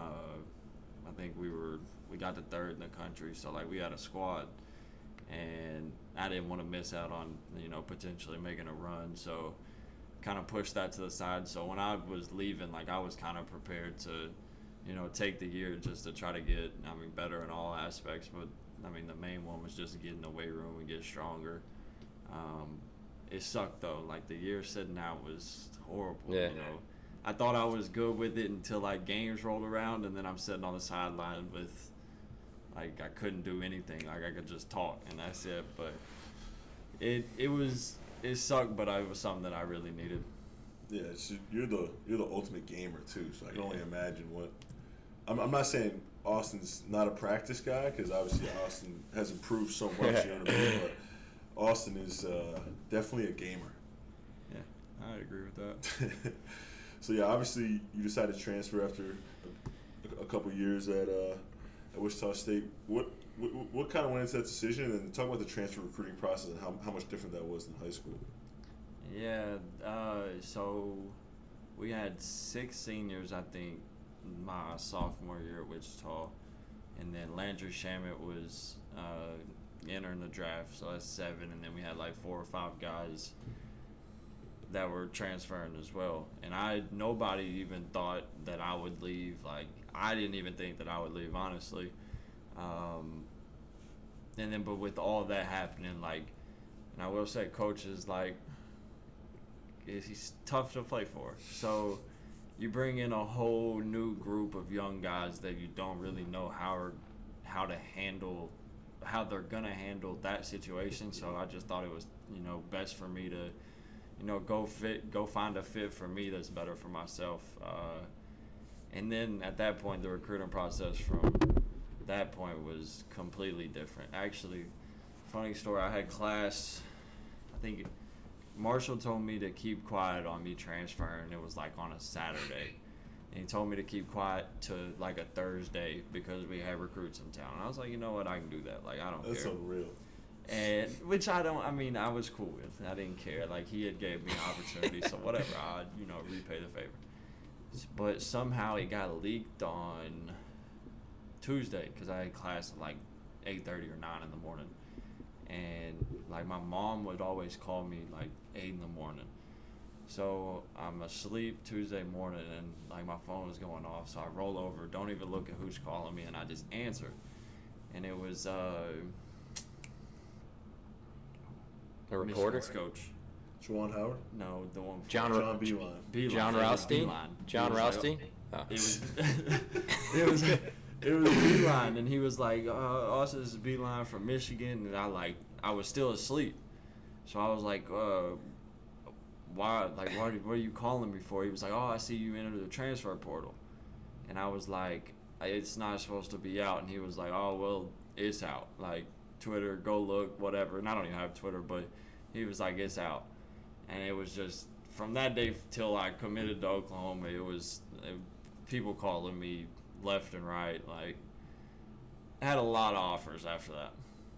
I think we got to third in the country, so we had a squad, and I didn't want to miss out on potentially making a run, so kind of pushed that to the side. So when I was leaving, I was kind of prepared to take the year just to try to get better in all aspects, but the main one was just to get in the weight room and get stronger. It sucked though. The year sitting out was horrible. Yeah. I thought I was good with it until games rolled around, and then I'm sitting on the sideline with I couldn't do anything. I could just talk, and that's it. But it sucked, but it was something that I really needed. Yeah, you're the ultimate gamer too. So I can only imagine what. I'm not saying Austin's not a practice guy, because obviously Austin has improved so much. You know what I mean? But Austin is definitely a gamer. Yeah, I agree with that. So yeah, obviously you decided to transfer after a couple years at Wichita State. What kind of went into that decision, and talk about the transfer recruiting process and how much different that was than high school? Yeah, so we had 6 seniors, I think, my sophomore year at Wichita, and then Landry Shamet was entering the draft, so that's 7, and then we had 4 or 5 guys that were transferring as well, and nobody even thought that I would leave. I didn't even think that I would leave, honestly. And then, but with all that happening, and I will say, Coach is he's tough to play for. So you bring in a whole new group of young guys that you don't really know how to handle, how they're gonna handle that situation. So I just thought it was best for me to go find a fit for me that's better for myself. And then at that point, the recruiting process from that point was completely different. Actually, funny story. I had class, I think Marshall told me to keep quiet on me transferring. It was like on a Saturday. And he told me to keep quiet to like a Thursday because we had recruits in town. And I was like, you know what, I can do that. Like, I don't care. That's unreal. And which I I was cool with. I didn't care. Like, he had gave me an opportunity, so whatever. I'd, repay the favor. But somehow it got leaked on Tuesday because I had class at like 8:30 or 9 in the morning. And like my mom would always call me like 8 in the morning. So I'm asleep Tuesday morning and like my phone was going off. So I roll over, don't even look at who's calling me, and I just answer. And it was a reporter? Coach. Juwan Howard? No, the one. John Beilein. John Rousty? John Rousty? It was Beilein, and he was like, "Also, this is Beilein from Michigan," and I was still asleep, so I was like, "Why? Like, what are you calling me for?" He was like, "Oh, I see you entered the transfer portal," and I was like, "It's not supposed to be out," and he was like, "Oh, well, it's out. Like, Twitter, go look, whatever." And I don't even have Twitter, but he was like, "It's out," and it was just from that day till I committed to Oklahoma, people calling me left and right. Like, I had a lot of offers after that.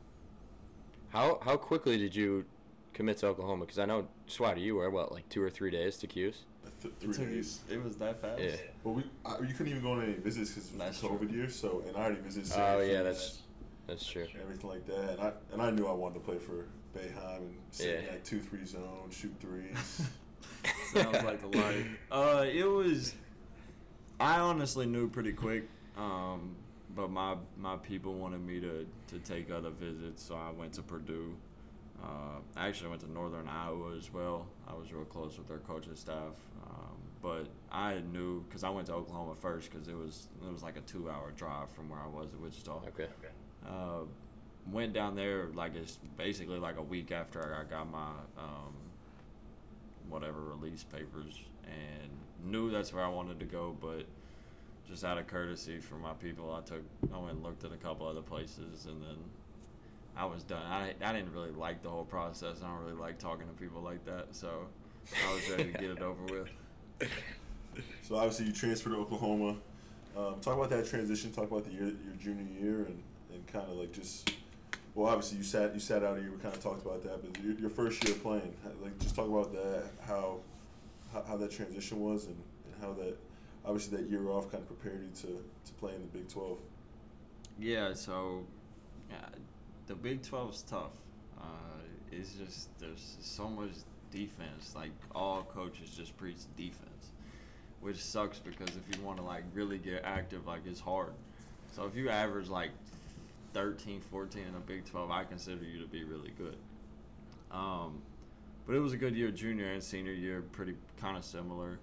How quickly did you commit to Oklahoma? Because I know, Swider, you were, like 2 or 3 days to Cuse? 3 days. It was that fast? Yeah. Well, you couldn't even go on any visits because it was COVID year, so, and I already visited. Oh, yeah, that's true. Everything like that. And I knew I wanted to play for Boeheim and sit in that 2-3 zone, shoot threes. Sounds like a life. I honestly knew pretty quick, but my people wanted me to take other visits, so I went to Purdue. I actually went to Northern Iowa as well. I was real close with their coaching staff, but I knew because I went to Oklahoma first because it was like a 2-hour drive from where I was at Wichita. Okay. Went down there like it's basically like a week after I got my whatever release papers, and knew that's where I wanted to go, but just out of courtesy for my people, I went and looked at a couple other places, and then I was done. I didn't really like the whole process. I don't really like talking to people like that, so I was ready to get it over with. So obviously you transferred to Oklahoma. Talk about that transition. Talk about your junior year and kind of like just. Well, obviously you sat out a year. We kind of talked about that, but your first year playing, like just talk about that, how that transition was, and how that obviously that year off kind of prepared you to play in the Big 12. Yeah, so the Big 12 is tough. It's just there's so much defense. Like all coaches just preach defense, which sucks because if you want to like really get active, like it's hard. So if you average like 13, 14 in the Big 12, I consider you to be really good. But it was a good year, junior and senior year, pretty kind of similar.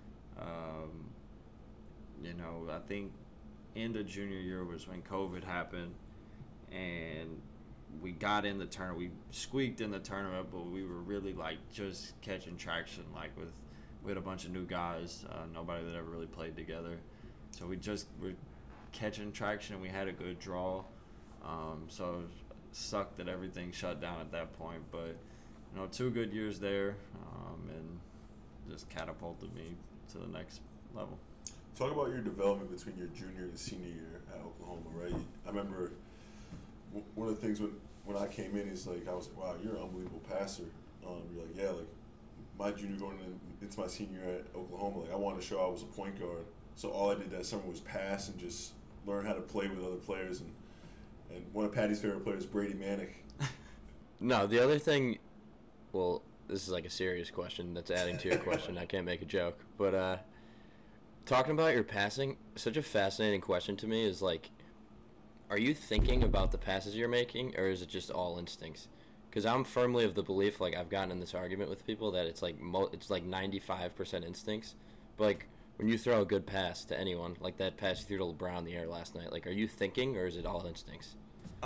I think end of junior year was when COVID happened, and we got in the tournament. We squeaked in the tournament, but we were really like just catching traction, like we had a bunch of new guys, nobody that ever really played together. So we're catching traction. We had a good draw. So it sucked that everything shut down at that point, but 2 good years there, and just catapulted me to the next level. Talk about your development between your junior and senior year at Oklahoma, right? I remember one of the things when I came in is like I was like, wow, you're an unbelievable passer. You're like, yeah, like my junior going into my senior year at Oklahoma, like I wanted to show I was a point guard. So all I did that summer was pass and just learn how to play with other players. And one of Patty's favorite players, Brady Manick. No, the other thing, well, this is like a serious question that's adding to your question. I can't make a joke. But talking about your passing, such a fascinating question to me is like, are you thinking about the passes you're making, or is it just all instincts? Because I'm firmly of the belief, like I've gotten in this argument with people, that it's like 95% instincts. But like when you throw a good pass to anyone, like that pass you threw to LeBron in the air last night, like are you thinking, or is it all instincts?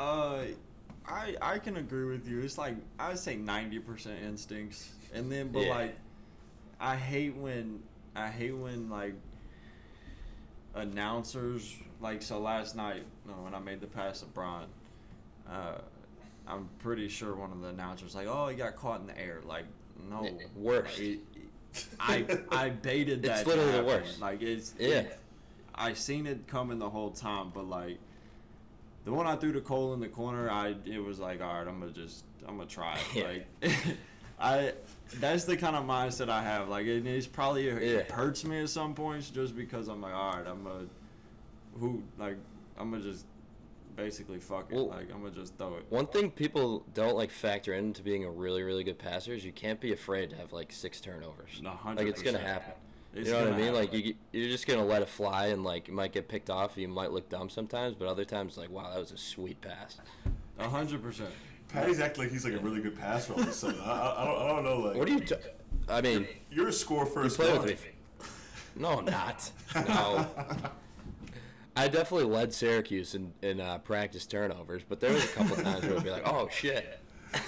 I can agree with you. It's like I would say 90% instincts, and then like I hate when like announcers, like, so last night when I made the pass to Bron, I'm pretty sure one of the announcers like, oh, he got caught in the air. Like, no, worse. I baited that. It's literally the worst. Like yeah. I seen it coming the whole time, but like the one I threw to Cole in the corner, it was like, all right, I'm gonna try it. Like, that's the kind of mindset I have. Like, it hurts me at some points just because I'm like, all right, I'm gonna just basically fuck it. Well, like, I'm gonna just throw it. One thing people don't like factor into being a really, really good passer is you can't be afraid to have like 6 turnovers. 100%. Like, it's gonna happen. You know what I mean? Like, you're just gonna let it fly, and like, you might get picked off. You might look dumb sometimes, but other times, like, wow, that was a sweet pass. 100%. Patty's acting like he's like a really good passer all of a sudden. I don't know. Like, what are you? I mean, you're a score first. You play with me. No, I'm not. No. I definitely led Syracuse in practice turnovers, but there was a couple times where it would be like, oh shit.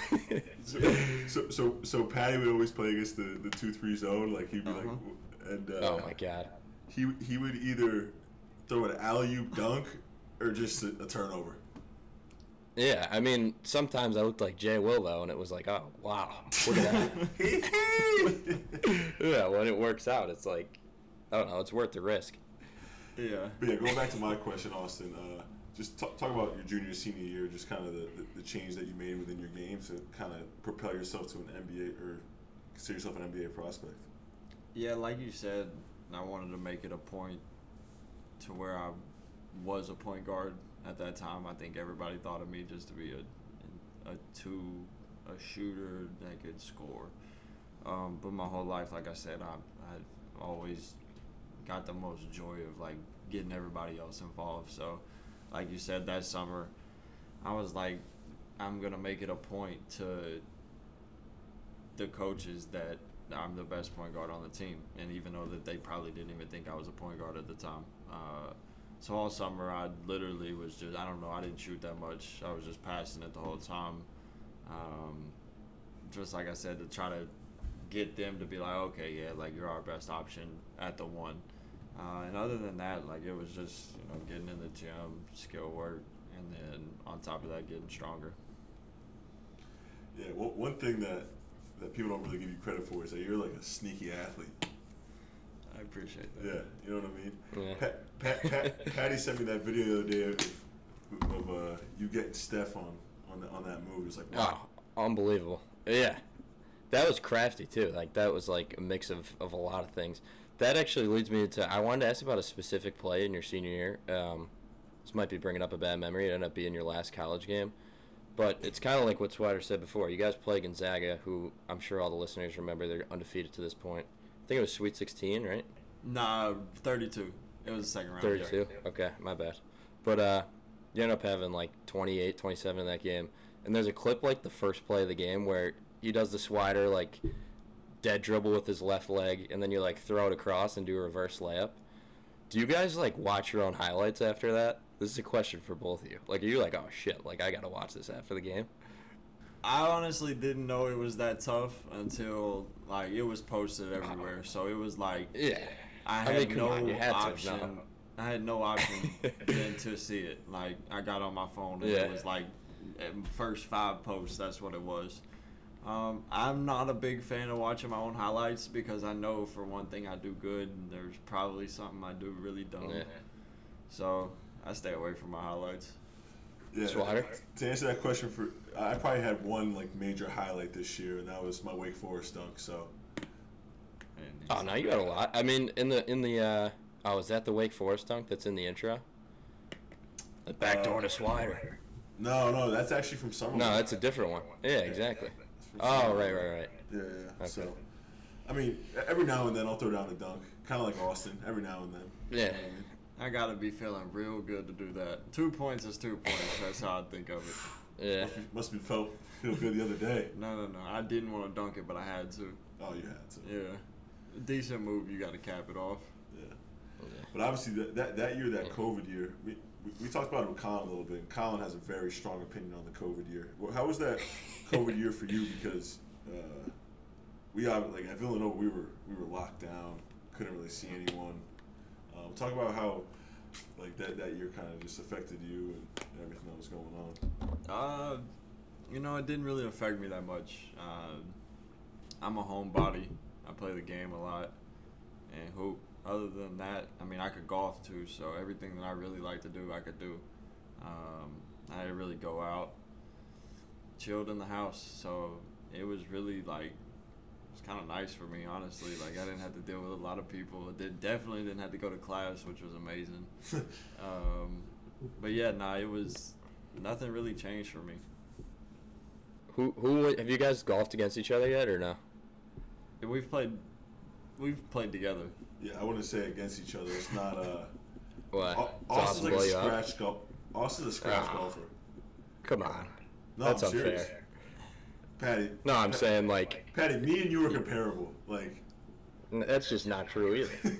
So Patty would always play against the 2-3 zone. Like, he'd be like, and oh my god. He would either throw an alley-oop dunk or just a turnover. Yeah, I mean, sometimes I looked like Jay Will, though, and it was like, oh, wow, look at that. Yeah, when it works out, it's like, I don't know, it's worth the risk. Yeah. But yeah, going back to my question, Austin, just talk about your junior, senior year, just kind of the change that you made within your game to kind of propel yourself to an NBA or consider yourself an NBA prospect. Yeah, like you said, I wanted to make it a point to where I was a point guard at that time. I think everybody thought of me just to be a shooter that could score. But my whole life, like I said, I always got the most joy of like getting everybody else involved. So, like you said, that summer, I was like, I'm gonna make it a point to the coaches that I'm the best point guard on the team, and even though that they probably didn't even think I was a point guard at the time. So all summer, I literally was just, I don't know, I didn't shoot that much. I was just passing it the whole time. Just like I said, to try to get them to be like, okay, yeah, like, you're our best option at the one. And other than that, like, it was just, getting in the gym, skill work, and then on top of that, getting stronger. Yeah, well, one thing that people don't really give you credit for is that you're like a sneaky athlete. I appreciate that. Yeah, you know what I mean? Yeah. Patty sent me that video the other day of you getting Steph on that move. It's like, wow. Oh, unbelievable. Yeah. That was crafty, too. Like, that was, like, a mix of a lot of things. That actually leads me to, I wanted to ask about a specific play in your senior year. This might be bringing up a bad memory. It ended up being your last college game. But it's kind of like what Swider said before. You guys play Gonzaga, who I'm sure all the listeners remember. They're undefeated to this point. I think it was Sweet 16, right? Nah, 32. It was the second round. 32? Yeah. Okay, my bad. But you end up having like 28, 27 in that game. And there's a clip like the first play of the game where he does the Swider, like, dead dribble with his left leg, and then you, like, throw it across and do a reverse layup. Do you guys, like, watch your own highlights after that? This is a question for both of you. Like, are you like, oh, shit, like, I got to watch this after the game? I honestly didn't know it was that tough until, like, it was posted everywhere. So it was like, yeah, I had no option. I had no option than to see it. Like, I got on my phone and it was like, first 5 posts, that's what it was. I'm not a big fan of watching my own highlights because I know, for one thing, I do good, and there's probably something I do really dumb. Yeah. So I stay away from my highlights. Yeah. To answer that question, I probably had one like major highlight this year, and that was my Wake Forest dunk. So. Oh, no, you got a lot. I mean, in the is that the Wake Forest dunk that's in the intro? The backdoor to Swider. No, that's actually from summer. No, that's a different one. Yeah, exactly. Oh, right. Yeah. Okay. So, I mean, every now and then I'll throw down a dunk, kind of like Austin. Every now and then. Yeah. You know what I mean? I gotta be feeling real good to do that. 2 points is 2 points. That's how I think of it. Yeah. Must be feel good the other day. No. I didn't want to dunk it, but I had to. Oh, you had to. Yeah. Decent move. You got to cap it off. Yeah. But obviously that year, that COVID year, we talked about it with Colin a little bit. And Colin has a very strong opinion on the COVID year. Well, how was that COVID year for you? Because we like at Villanova, we were locked down, couldn't really see anyone. Talk about how like that year kind of just affected you and everything that was going on. it didn't really affect me that much. I'm a homebody. I play the game a lot and hoop. Other than that, I mean, I could golf too, so everything that I really like to do, I could do. I didn't really go out. Chilled in the house, so it was really like, it's kind of nice for me, honestly. Like, I didn't have to deal with a lot of people. Definitely didn't have to go to class, which was amazing. But yeah, it was, nothing really changed for me. Who have you guys golfed against each other yet, or no? We've played together. Yeah, I wouldn't say against each other. It's not what? Austin's like a scratch golf. Austin's a scratch golfer. Come on. No, that's I'm serious. unfair. Patty. No, I'm saying like. Patty, me and you are comparable. Like. That's just not true either.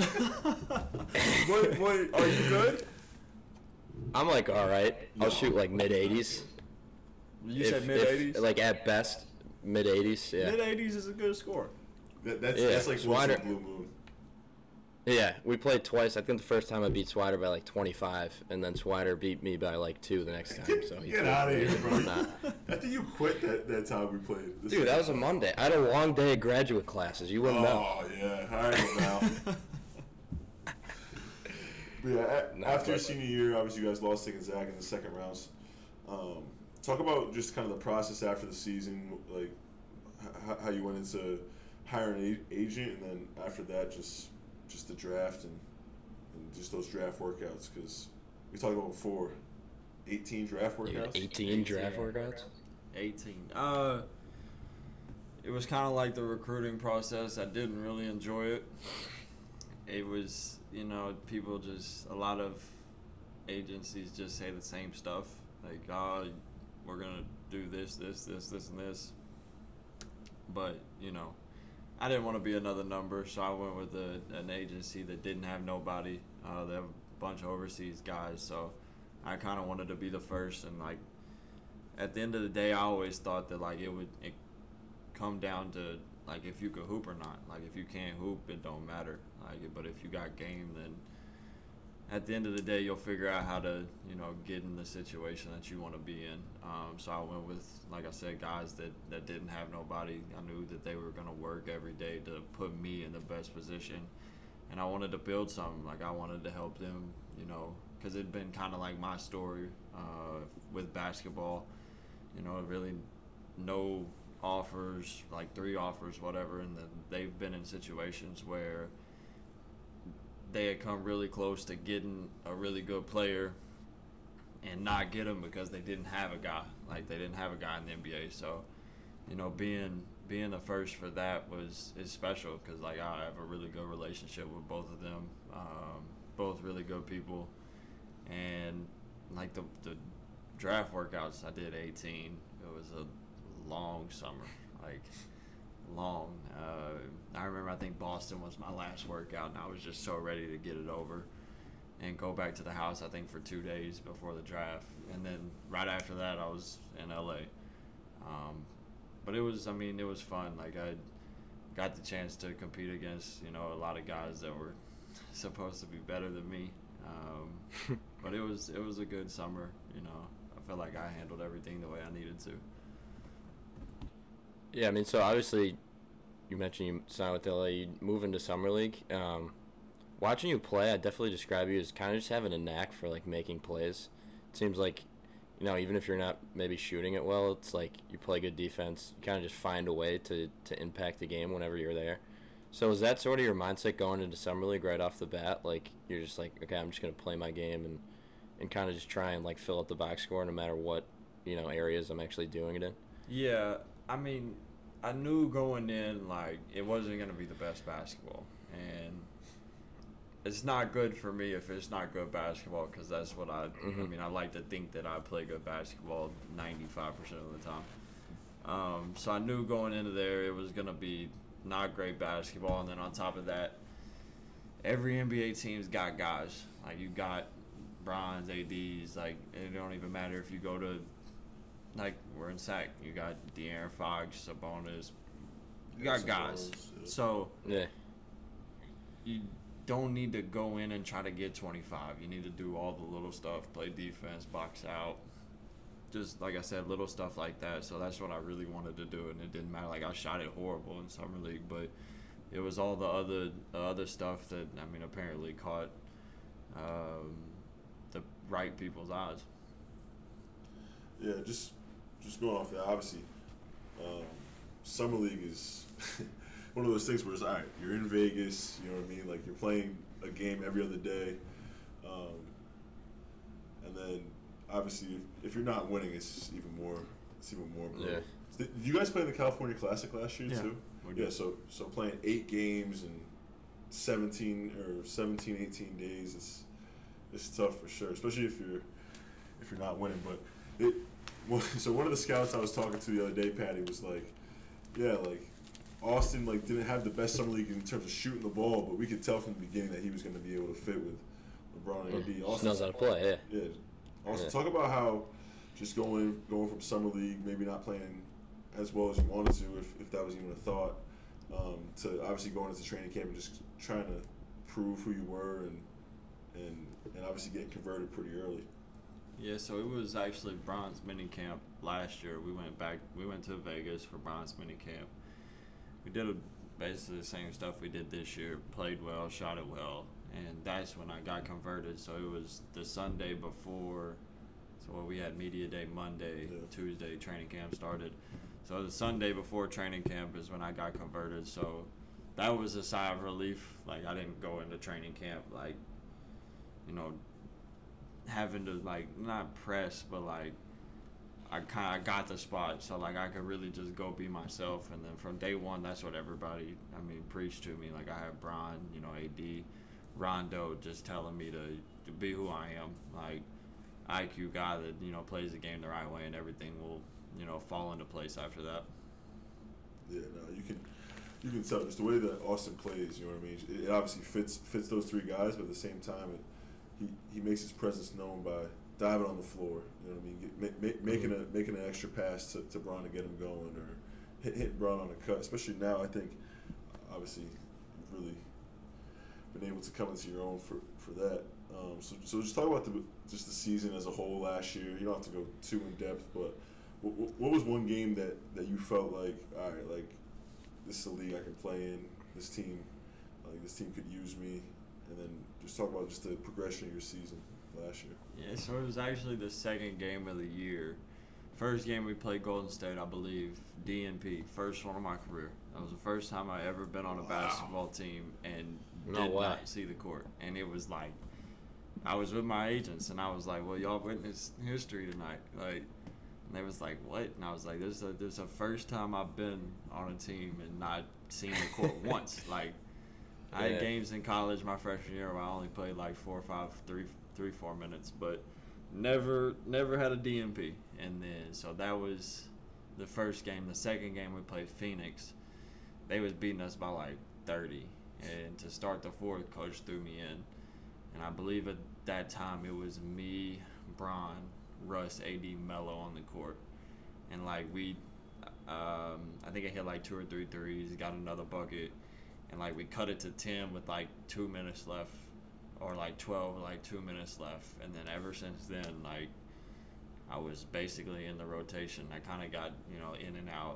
What? Are you good? I'm like all right. I'll shoot like mid-80s. You said mid-80s? Like at best, mid-80s. Yeah. Mid-80s is a good score. That's like Swider. Blue Moon. Yeah, we played twice. I think the first time I beat Swider by like 25, and then Swider beat me by like 2 the next time. So get out of here, bro. I think you quit that time we played. Dude, that was a Monday. I had a long day of graduate classes. You wouldn't know. Oh, yeah. All right, now. Yeah, after your senior year, obviously you guys lost to Gonzaga in the second rounds. Talk about just kind of the process after the season, like how you went into hiring an agent, and then after that, just the draft and just those draft workouts, because we talked about before, 18 draft workouts. 18 draft workouts. 18. It was kind of like the recruiting process. I didn't really enjoy it. It was, people just, a lot of agencies just say the same stuff. Like, we're going to do this, and this. But, I didn't want to be another number, so I went with an agency that didn't have nobody. They have a bunch of overseas guys, so I kind of wanted to be the first. And, like, at the end of the day, I always thought that, like, it come down to, like, if you could hoop or not. Like, if you can't hoop, it don't matter. Like, but if you got game, then at the end of the day, you'll figure out how to, get in the situation that you want to be in. So I went with, like I said, guys that didn't have nobody. I knew that they were going to work every day to put me in the best position. And I wanted to build something. Like, I wanted to help them, because it'd been kind of like my story with basketball. Really no offers, like 3 offers, whatever. And then they've been in situations where they had come really close to getting a really good player and not get him because they didn't have a guy. Like, they didn't have a guy in the NBA. So, being the first for that is special, because, like, I have a really good relationship with both of them. Both really good people. And, like, the draft workouts, I did 18. It was a long summer. Like, long. I remember, I think Boston was my last workout, and I was just so ready to get it over and go back to the house, I think, for 2 days before the draft. And then right after that, I was in LA. But it was fun. Like, I got the chance to compete against, a lot of guys that were supposed to be better than me. But it was a good summer, I felt like I handled everything the way I needed to. Yeah, so obviously, you mentioned you signed with LA, you move into Summer League. Watching you play, I'd definitely describe you as kind of just having a knack for, like, making plays. It seems like, even if you're not maybe shooting it well, it's like you play good defense. You kind of just find a way to impact the game whenever you're there. So is that sort of your mindset going into Summer League right off the bat? Like, you're just like, okay, I'm just going to play my game and kind of just try and, like, fill up the box score no matter what, areas I'm actually doing it in? Yeah, I knew going in, like, it wasn't going to be the best basketball. And it's not good for me if it's not good basketball, because that's what I like to think that I play good basketball 95% of the time. So I knew going into there it was going to be not great basketball. And then on top of that, every NBA team's got guys. Like, you got Bron's, ADs. Like, it don't even matter if you go to, like, we're in SAC. You got De'Aaron Fox, Sabonis. You got guys. So yeah, you don't need to go in and try to get 25. You need to do all the little stuff, play defense, box out, just like I said, little stuff like that. So that's what I really wanted to do, and it didn't matter. Like I shot it horrible in summer league, but it was all the other stuff that apparently caught the right people's eyes. Yeah, just going off that. Obviously, summer league is one of those things where it's all right. You're in Vegas, you know what I mean? Like you're playing a game every other day, and then obviously if you're not winning, it's even more. Brutal. Yeah. Did you guys play in the California Classic last year too? Yeah. So playing 8 games in 17, 18 days, it's tough for sure, especially if you're not winning. But so one of the scouts I was talking to the other day, Patty, was like, yeah, like Austin like didn't have the best summer league in terms of shooting the ball, but we could tell from the beginning that he was going to be able to fit with LeBron and AD. Austin knows how to play. Yeah. Austin, talk about how just going from summer league, maybe not playing as well as you wanted to, if that was even a thought, to obviously going into training camp and just trying to prove who you were and obviously getting converted pretty early. Yeah, so it was actually Bron's minicamp last year. We went to Vegas for Bron's minicamp. We did basically the same stuff we did this year, played well, shot it well, and that's when I got converted. So it was the Sunday before, we had media day Monday, Tuesday training camp started. So the Sunday before training camp is when I got converted. So that was a sigh of relief. Like I didn't go into training camp like, having to like not press, but like I got the spot, so like I could really just go be myself. And then from day one, that's what everybody preached to me. Like I have Bron, AD, Rondo just telling me to be who I am, like IQ guy that plays the game the right way, and everything will fall into place after that. Yeah, no, you can tell just the way that Austin plays. You know what I mean? It obviously fits those 3 guys, but at the same time, he makes his presence known by diving on the floor. You know what I mean? Making an extra pass to Bron to get him going, or hitting Bron on a cut. Especially now, I think obviously you've really been able to come into your own for that. So just talk about the season as a whole last year. You don't have to go too in depth, but what was one game that you felt like, all right, like this is a league I can play in. This team could use me, and then just talk about just the progression of your season last year. Yeah, so it was actually the second game of the year. First game we played Golden State, I believe, DNP, first one of my career. That was the first time I ever been on a basketball team and did not see the court. And it was like, I was with my agents, and I was like, well, y'all witnessed history tonight. Like, and they was like, what? And I was like, there's a first time I've been on a team and not seen the court once. Like, I had games in college my freshman year where I only played like 4 or 5, 3-4 minutes, but never had a DNP. And then, so that was the first game. The second game we played Phoenix. They was beating us by like 30. And to start the fourth, coach threw me in. And I believe at that time it was me, Bron, Russ, AD, Melo on the court. And like I think I hit like 2 or 3 threes, got another bucket. And like we cut it to 10 with like 2 minutes left, or like 12 with like 2 minutes left. And then ever since then, like I was basically in the rotation. I kind of got, in and out,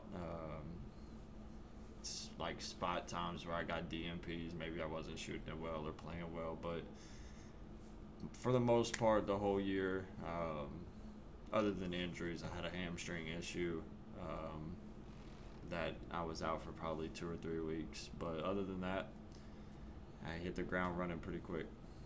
like spot times where I got DNPs. Maybe I wasn't shooting it well or playing well, but for the most part, the whole year, other than injuries, I had a hamstring issue that I was out for probably 2 or 3 weeks. But other than that, I hit the ground running pretty quick.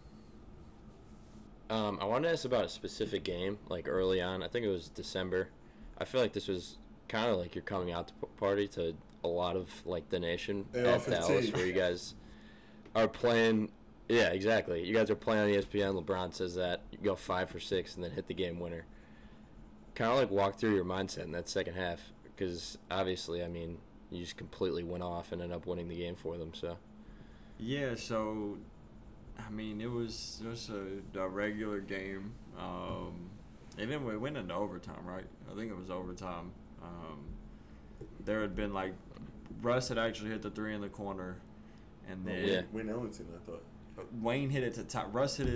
I wanted to ask about a specific game, like early on. I think it was December. I feel like this was kind of like your coming out party to a lot of like the nation at Dallas, where you guys are playing. Yeah, exactly. You guys are playing on ESPN. LeBron says that you go 5 for 6 and then hit the game winner. Kind of like walk through your mindset in that second half, because obviously, you just completely went off and ended up winning the game for them. So. Yeah. So. It was just a regular game. And then we went into overtime, right? I think it was overtime. There had been like Russ had actually hit the 3 in the corner, and then Wayne Ellington, I thought. Wayne hit it to top. Russ hit it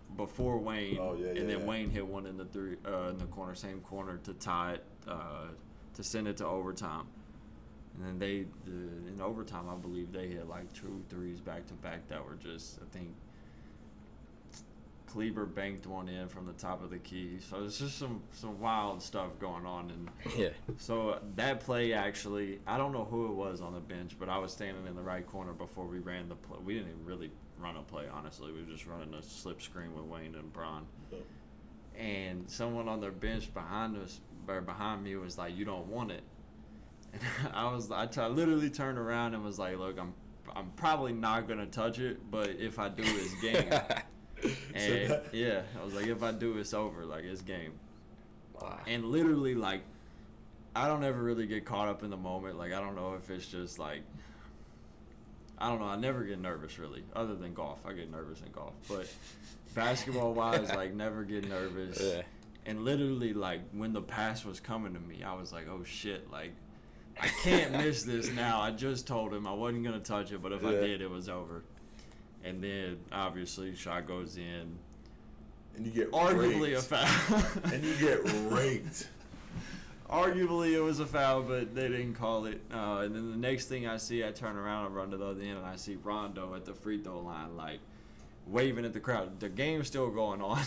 before Wayne, and then yeah. Wayne hit one in the same corner to tie it, to send it to overtime. And then in overtime, I believe they hit like 2 threes back to back that were just, I think, Kleber banked one in from the top of the key. So it's just some wild stuff going on. And yeah. So that play actually, I don't know who it was on the bench, but I was standing in the right corner before we ran the play. We didn't even really run a play, honestly. We were just running a slip screen with Wayne and Bron. And someone on their bench behind me was like, "You don't want it." And I literally turned around and was like, "Look, I'm probably not gonna touch it, but if I do, it's game." And yeah, I was like, "If I do, it's over. Like, it's game." Wow. And literally, like, I don't ever really get caught up in the moment. Like, I don't know if it's just like, I don't know. I never get nervous really, other than golf. I get nervous in golf, but basketball wise, like, never get nervous. Yeah. And literally, like, when the pass was coming to me, I was like, "Oh shit!" Like, I can't miss this now. I just told him I wasn't going to touch it, but if I did, it was over. And then, obviously, shot goes in. And you get arguably raked. A foul. And you get raked. Arguably, it was a foul, but they didn't call it. And then the next thing I see, I turn around and run to the other end, and I see Rondo at the free throw line, like, waving at the crowd. The game's still going on.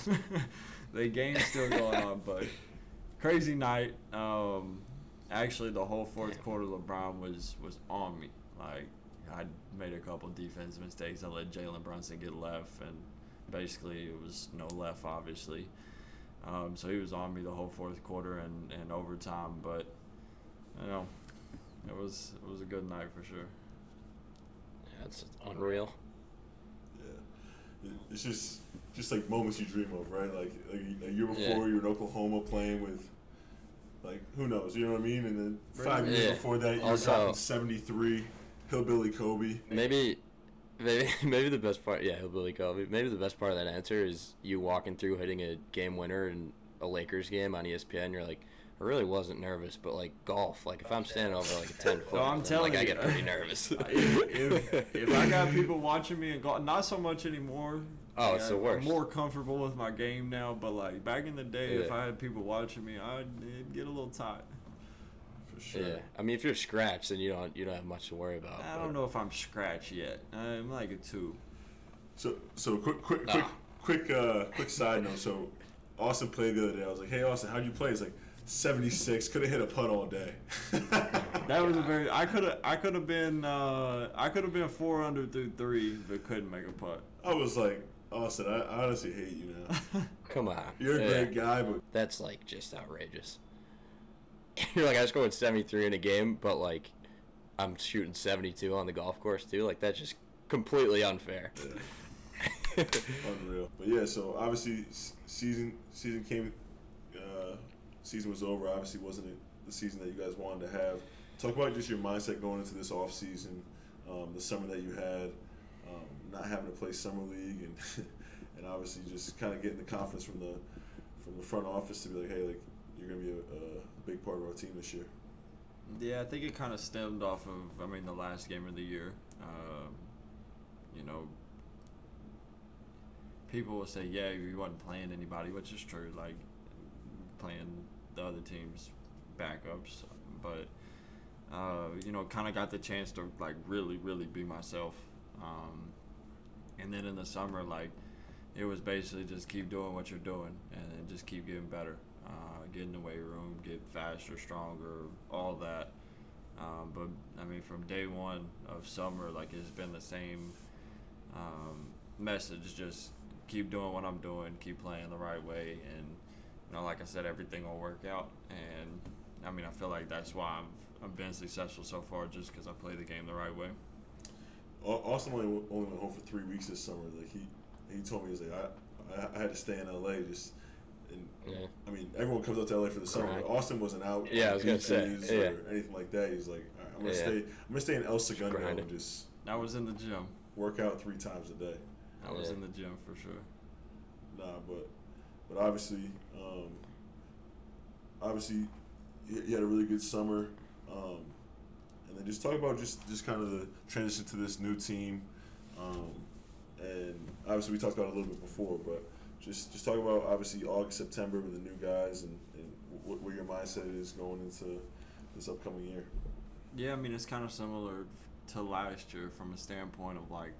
But crazy night. Actually, the whole fourth quarter, LeBron was on me. Like, I made a couple defense mistakes. I let Jalen Brunson get left, and basically it was no left, obviously. So he was on me the whole fourth quarter and overtime. But, you know, it was a good night for sure. Yeah, it's unreal. Yeah, it's just like moments you dream of, right? Like a year before, you were in Oklahoma playing with, like, who knows? You know what I mean? And then 5 years before that, you were dropping 73, Hillbilly Kobe. Maybe the best part, Hillbilly Kobe. Maybe the best part of that answer is you walking through hitting a game winner in a Lakers game on ESPN. You're like, I really wasn't nervous, but like golf, like if I'm standing over like a 10-foot, I'm telling you, I get pretty nervous. if I got people watching me in golf, not so much anymore. Oh, it's the worst. I'm more comfortable with my game now, but like back in the day, if I had people watching me, I'd get a little tight. For sure. Yeah, I mean, if you're scratched, then you don't have much to worry about. I don't know if I'm scratched yet. I'm like a 2. So quick side note. So Austin played the other day. I was like, "Hey Austin, how'd you play?" He's like, 76. Could have hit a putt all day. That was I could have been 4 under through 3, but couldn't make a putt. I was like, Austin, I honestly hate you now. Come on. You're a great guy, but that's like just outrageous. You're like, I scored 73 in a game, but like I'm shooting 72 on the golf course too. Like, that's just completely unfair. Yeah. Unreal. But yeah, so obviously season came. Season was over. Obviously, wasn't it the season that you guys wanted to have? Talk about just your mindset going into this off season, the summer that you had, not having to play summer league, and obviously just kind of getting the confidence from the front office to be like, hey, like, you're gonna be a big part of our team this year. Yeah, I think it kind of stemmed off of, the last game of the year. People will say, yeah, you wasn't playing anybody, which is true, like playing the other team's backups. But, kind of got the chance to, like, really, really be myself. And then in the summer, like, it was basically just keep doing what you're doing and just keep getting better. Get in the weight room, get faster, stronger, all that. But, from day one of summer, like, it's been the same message, just keep doing what I'm doing, keep playing the right way, and, like I said, everything will work out. And, I feel like that's why I've been successful so far, just because I play the game the right way. Austin only went home for 3 weeks this summer. Like, he told me, he was like, I had to stay in LA just. And, everyone comes out to LA for the summer. But Austin wasn't out. Yeah, I was gonna say. Or anything like that. He's like, all right, I'm gonna stay in El Segundo and just. I was in the gym. Work out 3 times a day. I was in the gym for sure. Nah, but obviously, you had a really good summer. And then just talk about just kind of the transition to this new team. And obviously we talked about it a little bit before, but just talk about obviously August, September with the new guys and what your mindset is going into this upcoming year. Yeah, I mean, it's kind of similar to last year from a standpoint of like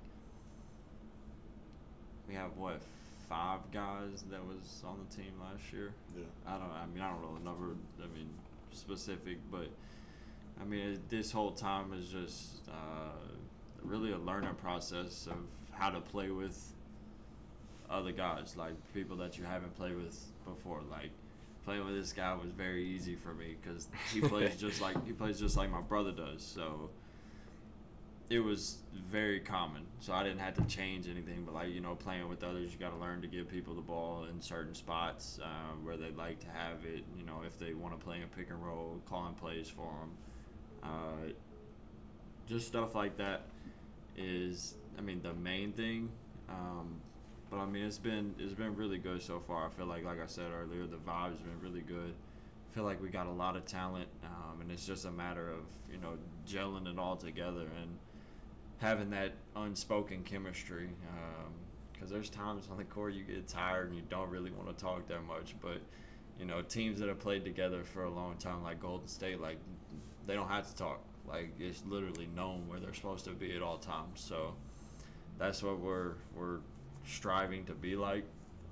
we have 5 guys that was on the team last year. Yeah. I don't know the number. Specific, but I mean, this whole time is just really a learning process of how to play with other guys, like people that you haven't played with before. Like playing with this guy was very easy for me because he plays just like my brother does. So it was very common. So I didn't have to change anything. But playing with others, you got to learn to give people the ball in certain spots where they like to have it. If they want to play in pick and roll, calling plays for them. Just stuff like that is, the main thing. But it's been really good so far. I feel like I said earlier, the vibe's been really good. I feel like we got a lot of talent, and it's just a matter of gelling it all together and having that unspoken chemistry. Because there's times on the court you get tired and you don't really want to talk that much. But teams that have played together for a long time, like Golden State, like they don't have to talk. Like it's literally known where they're supposed to be at all times. So that's what we're striving to be like.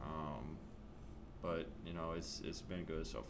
But it's been good so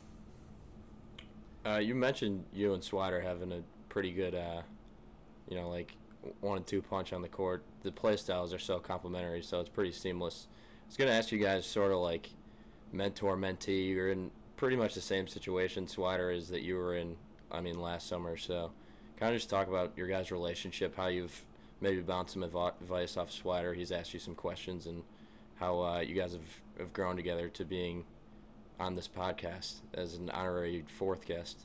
far. You mentioned you and Swider having a pretty good, like 1-2 punch on the court. The play styles are so complementary, so it's pretty seamless. I was gonna ask you guys sort of like mentor-mentee. You're in pretty much the same situation Swider is that you were in, last summer. So kind of just talk about your guys' relationship, how you've maybe bounced some advice off Swider. He's asked you some questions, and how you guys have grown together to being on this podcast as an honorary 4th guest.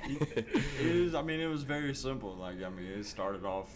It was very simple. It started off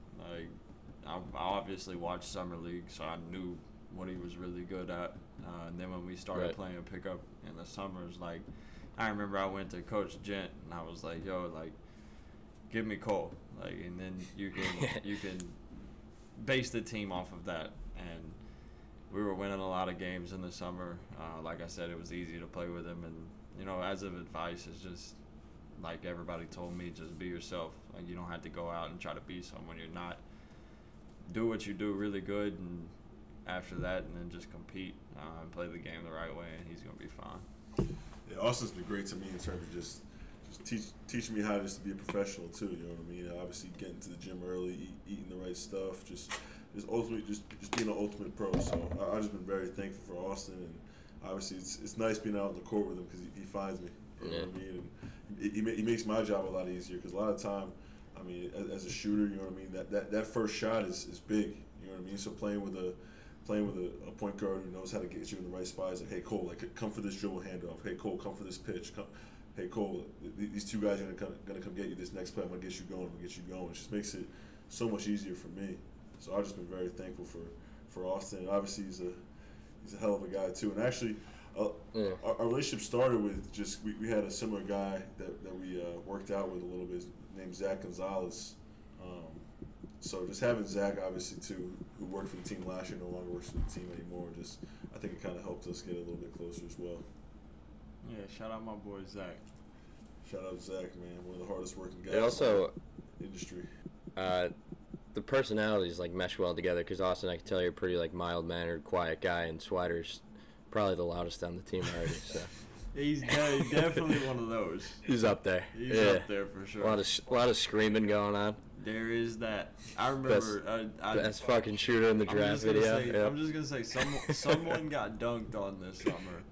I obviously watched Summer League, so I knew what he was really good at. And then when we started playing pickup in the summers, I remember I went to Coach Gent and I was like, "Yo, give me Cole, and then you can base the team off of that." And we were winning a lot of games in the summer. Like I said, it was easy to play with him, and as of advice, it's just like everybody told me, just be yourself. You don't have to go out and try to be someone you're not. Do what you do really good, and after that, and then just compete and play the game the right way, and he's gonna be fine. Yeah, Austin's been great to me in terms of just teaching me how to be a professional too. You know what I mean? Obviously, getting to the gym early, eating the right stuff, just ultimately just being an ultimate pro. So I've just been very thankful for Austin, and obviously it's nice being out on the court with him because he finds me. You know what I mean? And he makes my job a lot easier because a lot of time, as a shooter, you know what I mean, that first shot is big. You know what I mean? So playing with a point guard who knows how to get you in the right spot is like, hey Cole, come for this dribble handoff. Hey Cole, come for this pitch. Hey Cole, these 2 guys are gonna come get you this next play. I'm gonna get you going. It just makes it so much easier for me. So I've just been very thankful for Austin. And obviously he's a hell of a guy too. And actually, our relationship started with just we had a similar guy that we worked out with a little bit named Zach Gonzalez. So just having Zach, obviously, too, who worked for the team last year, no longer works for the team anymore, I think it kind of helped us get a little bit closer as well. Yeah, shout out my boy Zach. Shout out Zach, man, one of the hardest working guys in the industry. The personalities mesh well together because Austin, I can tell you're a pretty mild-mannered, quiet guy, and Swider's probably the loudest on the team already. So. He's definitely one of those. He's up there. He's up there for sure. A lot of screaming going on. There is that. I remember best fucking shooter in the draft video. I'm just gonna say someone got dunked on this summer,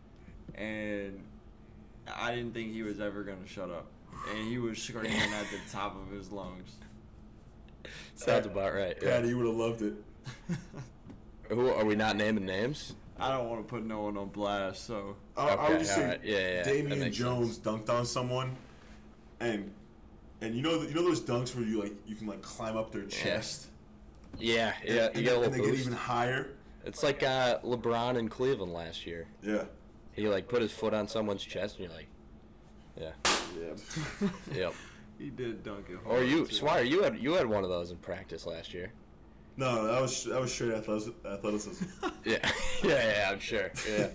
and I didn't think he was ever gonna shut up, and he was screaming at the top of his lungs. Sounds about right. Patty would have loved it. Who are we not naming names? I don't want to put no one on blast, so I would just say Damian Jones dunked on someone, and you know those dunks where you can climb up their chest. Yeah. You get a little boost. They get even higher. It's like LeBron in Cleveland last year. Yeah. He put his foot on someone's chest, and you're like, yeah. Yep. He did dunk it. Or Swire, you had one of those in practice last year. No, that was straight athleticism. yeah, I'm sure. Yeah.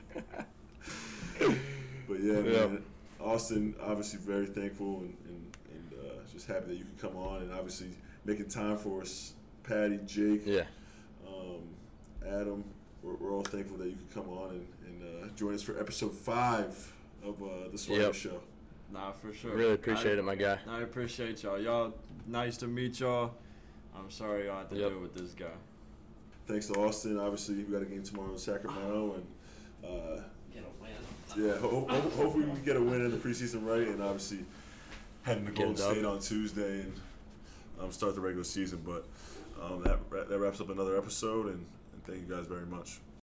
But yeah, man, Austin, obviously very thankful and just happy that you could come on and obviously making time for us. Patty, Jake, Adam, we're all thankful that you could come on and join us for episode 5 of the Swider Show. Nah, for sure. Really appreciate it, my guy. I appreciate y'all. Y'all, nice to meet y'all. I'm sorry y'all had to deal with this guy. Thanks to Austin. Obviously, we got a game tomorrow in Sacramento, and get a win. Yeah, hopefully we can get a win in the preseason, right? And obviously heading to Golden State on Tuesday and start the regular season. But that wraps up another episode, and thank you guys very much.